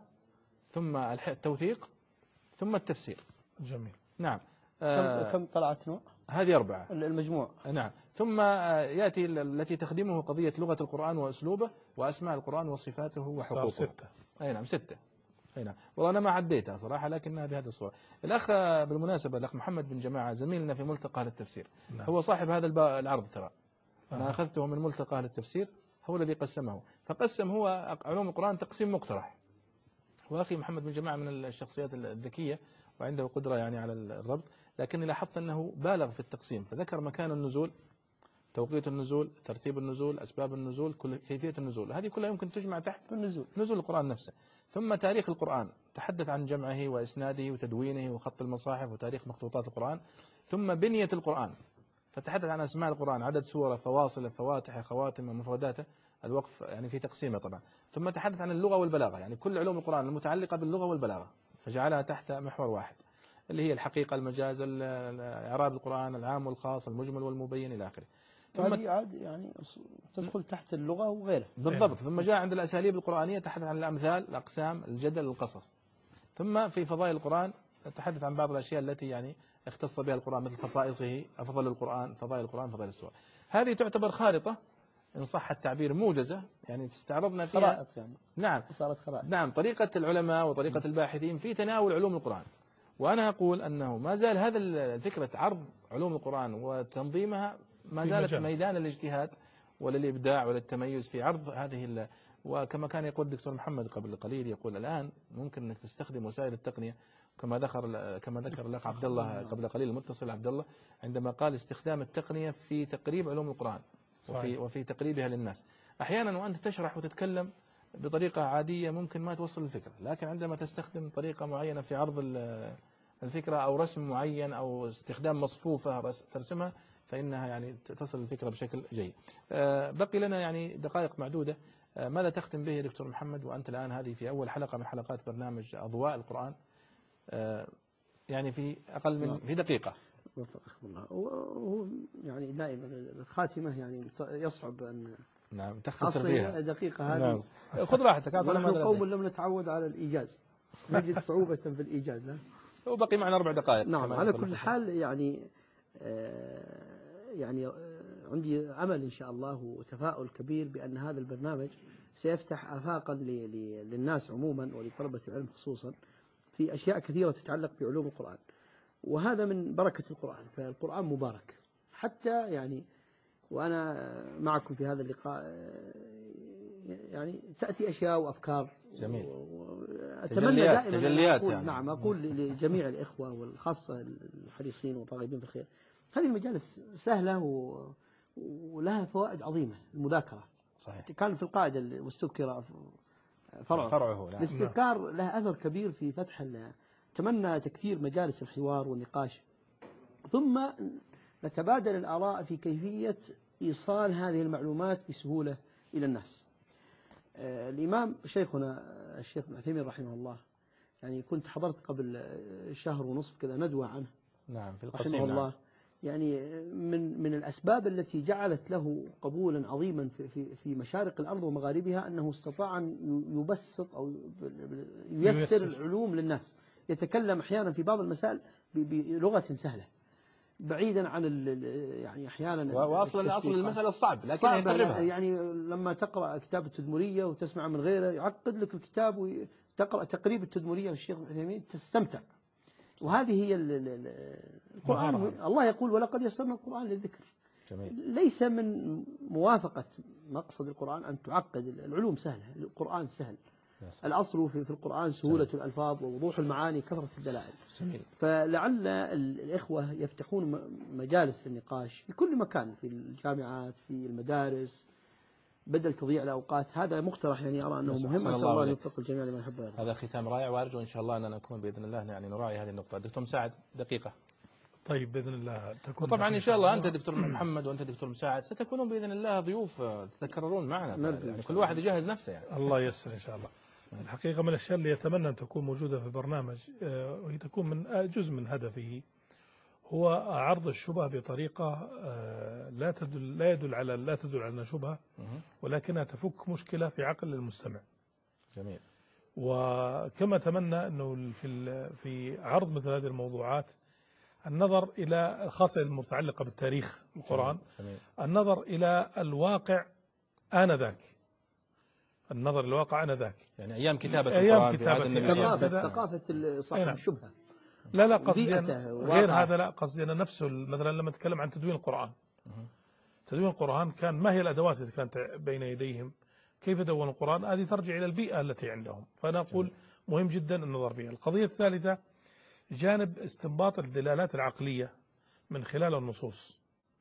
ثم التوثيق، ثم التفسير. جميل. نعم. كم كم طلعت نوع؟ هذه أربعة المجموع. نعم. ثم يأتي التي تخدمه قضية لغة القرآن وأسلوبه وأسماء القرآن وصفاته وحقوقه. ستة. أي نعم ستة. أي نعم. والله أنا ما عديتها صراحة لكنها بهذه الصورة. الأخ بالمناسبة الأخ محمد بن جماعة زميلنا في ملتقى للتفسير. نعم. هو صاحب هذا العرض ترى. أنا أخذته من ملتقى للتفسير، هو الذي قسمه، فقسم هو علوم القرآن تقسيم مقترح. وأخي محمد بن جماعة من الشخصيات الذكية وعنده قدرة يعني على الربط، لكني لاحظت أنه بالغ في التقسيم، فذكر مكان النزول، توقيت النزول، ترتيب النزول، أسباب النزول، كل كيفية النزول، هذه كلها يمكن تجمع تحت النزول، نزول القرآن نفسه. ثم تاريخ القرآن، تحدث عن جمعه وإسناده وتدوينه وخط المصاحف وتاريخ مخطوطات القرآن. ثم بنية القرآن، فتحدث عن أسماء القرآن، عدد سوره، فواصل، فواتح، خواتم، ومفرداته، الوقف يعني في تقسيمه طبعا. ثم تحدث عن اللغة والبلاغة، يعني كل علوم القرآن المتعلقة باللغة والبلاغة، فجعلها تحت محور واحد اللي هي الحقيقة، المجاز، إعراب القرآن، العام والخاص، المجمل والمبين إلى آخره. ثم عاد يعني تدخل تحت اللغة وغيرها بالضبط. ثم جاء عند الأساليب القرآنية تحدث عن الأمثال، الأقسام، الجدل، القصص. ثم في فضائل القرآن تحدث عن بعض الأشياء التي يعني اختص بها القرآن مثل خصائصه، أفضل القرآن، فضائل القرآن، فضائل السور. هذه تعتبر خارطة إن صح التعبير، موجزة يعني استعرضنا فيها خرائط يعني. نعم صارت خرائط. نعم، طريقة العلماء وطريقة الباحثين في تناول علوم القرآن. وأنا أقول أنه ما زال هذا الفكرة عرض علوم القرآن وتنظيمها ما زالت في ميدان الاجتهاد وللإبداع وللتميز في عرض هذه. وكما كان يقول الدكتور محمد قبل قليل، يقول الآن ممكن أنك تستخدم وسائل التقنية كما ذكر كما ذكر الأخ عبد الله قبل قليل، المتصل عبد الله، عندما قال استخدام التقنية في تقريب علوم القرآن وفي وفي تقريبها للناس. أحيانا وأنت تشرح وتتكلم بطريقة عادية ممكن ما توصل الفكرة، لكن عندما تستخدم طريقة معينة في عرض الفكرة أو رسم معين أو استخدام مصفوفة ترسمها، فإنها يعني تصل الفكرة بشكل جيد. بقي لنا يعني دقائق معدودة، ماذا تختم به يا دكتور محمد وأنت الآن هذه في أول حلقة من حلقات برنامج أضواء القرآن، يعني في أقل من في دقيقة؟ وفقكم الله. وهو يعني دائما الخاتمة يعني يصعب أن نعم تختصر فيها دقيقة هذه. نعم. خذ راحتك. ونحن قوم لم نتعود على الإيجاز، نجد صعوبة في الإيجاز. وبقي معنا أربع دقائق. نعم. على كل حال يعني آه يعني آه عندي أمل إن شاء الله وتفاؤل كبير بأن هذا البرنامج سيفتح آفاقا للناس عموما ولطلبة العلم خصوصا في أشياء كثيرة تتعلق بعلوم القرآن، وهذا من بركة القرآن. فالقرآن مبارك حتى يعني، وأنا معكم في هذا اللقاء يعني تأتي أشياء وأفكار جميل، أتمنى تجليات دائما تجليات أقول يعني. نعم أقول لجميع الإخوة والخاصة الحريصين والراغبين في الخير، هذه المجالس سهلة و... ولها فوائد عظيمة. المذاكرة صحيح. كان في القاعدة واستذكر فرعه, فرعه لا. الاستذكار له أثر كبير في فتح. أتمنى تكثير مجالس الحوار والنقاش، ثم نتبادل الآراء في كيفية إيصال هذه المعلومات بسهولة إلى الناس. آه الإمام شيخنا الشيخ ابن عثيمين رحمه الله، يعني كنت حضرت قبل شهر ونصف كذا ندوة عنه. نعم في القصيم رحمه الله. يعني من من الأسباب التي جعلت له قبولا عظيما في في في مشارق الأرض ومغاربها أنه استطاع أن يبسط أو ييسر العلوم للناس. يتكلم أحيانا في بعض المسائل بلغة سهلة بعيدا عن يعني أحيانا وأصلا أصل المسألة الصعب لكن يقربها. يعني لما تقرأ كتاب التدمرية وتسمع من غيره يعقد لك الكتاب وتقرأ تقريب التدمرية للشيخ ابن عثيمين تستمتع. وهذه هي القرآن. الله يقول ولقد يسرنا القرآن للذكر. جميل. ليس من موافقة مقصد القرآن أن تعقد العلوم، سهلة، القرآن سهل. الأصل في في القرآن سهولة الألفاظ ووضوح المعاني كثرة الدلائل. جميل. فلعل الإخوة يفتحون م- مجالس للنقاش في كل مكان، في الجامعات، في المدارس، بدل تضييع الأوقات. هذا مقترح يعني أرى أنه أحسن مهم. الله أسأل الله أن عليك. يوفق الجميع لما يحب ويرضى. هذا ختام رائع، وأرجو إن شاء الله أن نكون بإذن الله يعني نراعي هذه النقطة. دكتور مساعد دقيقة. طيب بإذن الله تكون وطبعا إن دقيقة. شاء الله أنت دكتور محمد وأنت دكتور مساعد ستكونون بإذن الله ضيوف تتكررون معنا، نرجو. يعني كل واحد يجهز نفسه يعني. الله ييسر إن شاء الله. الحقيقة من الأشياء اللي يتمنى أن تكون موجودة في البرنامج آه، وهي تكون من آه، جزء من هدفه هو عرض الشبهة بطريقة آه، لا تدل لا يدل على لا تدل على شبهة، ولكنها تفك مشكلة في عقل المستمع. جميل. وكما أتمنى أنه في ال- في عرض مثل هذه الموضوعات النظر إلى خاصة المتعلقة بالتاريخ القرآن، جميل. النظر إلى الواقع آنذاك، النظر إلى الواقع آنذاك. يعني أيام كتابة أيام القرآن في كتابة عهد النبي صلى الله عليه ثقافة وسلم. ثقافة صاحب أي نعم. الشبهة. لا لا قصدي بيئته، أنا- واقعه. غير هذا، لا قصدي أنا نفسه مثلا لما نتكلم عن تدوين القرآن، تدوين القرآن كان ما هي الأدوات التي كانت بين يديهم، كيف دونوا القرآن، هذه ترجع إلى البيئة التي عندهم. فأنا أقول مهم جدا النظر فيها. القضية الثالثة جانب استنباط الدلالات العقلية من خلال النصوص،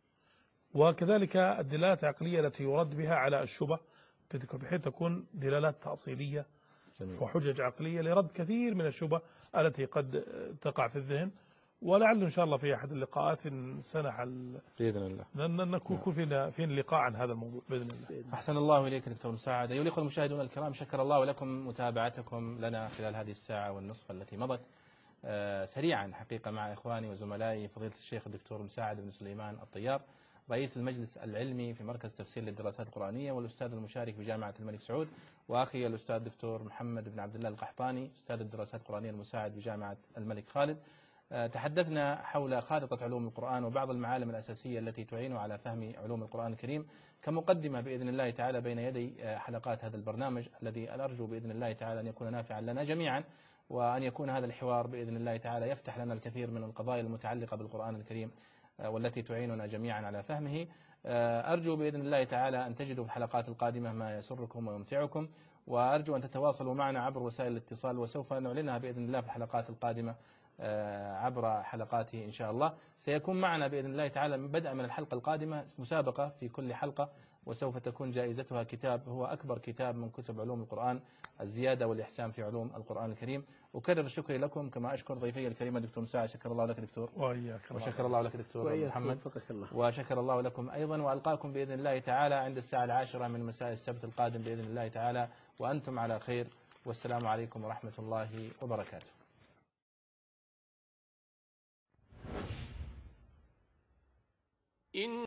وكذلك الدلالات العقلية التي يرد بها على الشبه بحيث تكون دلالات تأصيلية جميل. وحجج عقلية لرد كثير من الشبه التي قد تقع في الذهن. ولعل إن شاء الله في أحد اللقاءات سنح ال- بإذن الله. لأن نكون فينا فينا لقاء عن هذا الموضوع بإذن الله. أحسن الله إليك دكتور مساعد. أيها الأخوة المشاهدون الكرام، شكر الله لكم متابعتكم لنا خلال هذه الساعة والنصف التي مضت آه سريعا حقيقة مع إخواني وزملائي فضيلة الشيخ الدكتور مساعد بن سليمان الطيار، رئيس المجلس العلمي في مركز تفسير للدراسات القرآنية والأستاذ المشارك بجامعة الملك سعود، وأخي الأستاذ الدكتور محمد بن عبد الله القحطاني أستاذ الدراسات القرآنية المساعد بجامعة الملك خالد. تحدثنا حول خارطة علوم القرآن وبعض المعالم الأساسية التي تعين على فهم علوم القرآن الكريم كمقدمة بإذن الله تعالى بين يدي حلقات هذا البرنامج الذي أرجو بإذن الله تعالى أن يكون نافعا لنا جميعا، وأن يكون هذا الحوار بإذن الله تعالى يفتح لنا الكثير من القضايا المتعلقة بالقرآن الكريم والتي تعيننا جميعا على فهمه. أرجو بإذن الله تعالى أن تجدوا في الحلقات القادمة ما يسركم ويمتعكم، وأرجو أن تتواصلوا معنا عبر وسائل الاتصال، وسوف نعلنها بإذن الله في الحلقات القادمة عبر حلقاته إن شاء الله. سيكون معنا بإذن الله تعالى بدءا من الحلقة القادمة مسابقة في كل حلقة، وسوف تكون جائزتها كتاب هو أكبر كتاب من كتب علوم القرآن، الزيادة والإحسان في علوم القرآن الكريم. أكرر شكري لكم كما أشكر ضيفي الكريم دكتور مساعد، شكر الله لك دكتور. وإياك. وشكر الله لك دكتور محمد. الله. وشكر الله لكم أيضا، وألقاكم بإذن الله تعالى عند الساعة العاشرة من مساء السبت القادم بإذن الله تعالى، وأنتم على خير، والسلام عليكم ورحمة الله وبركاته. إن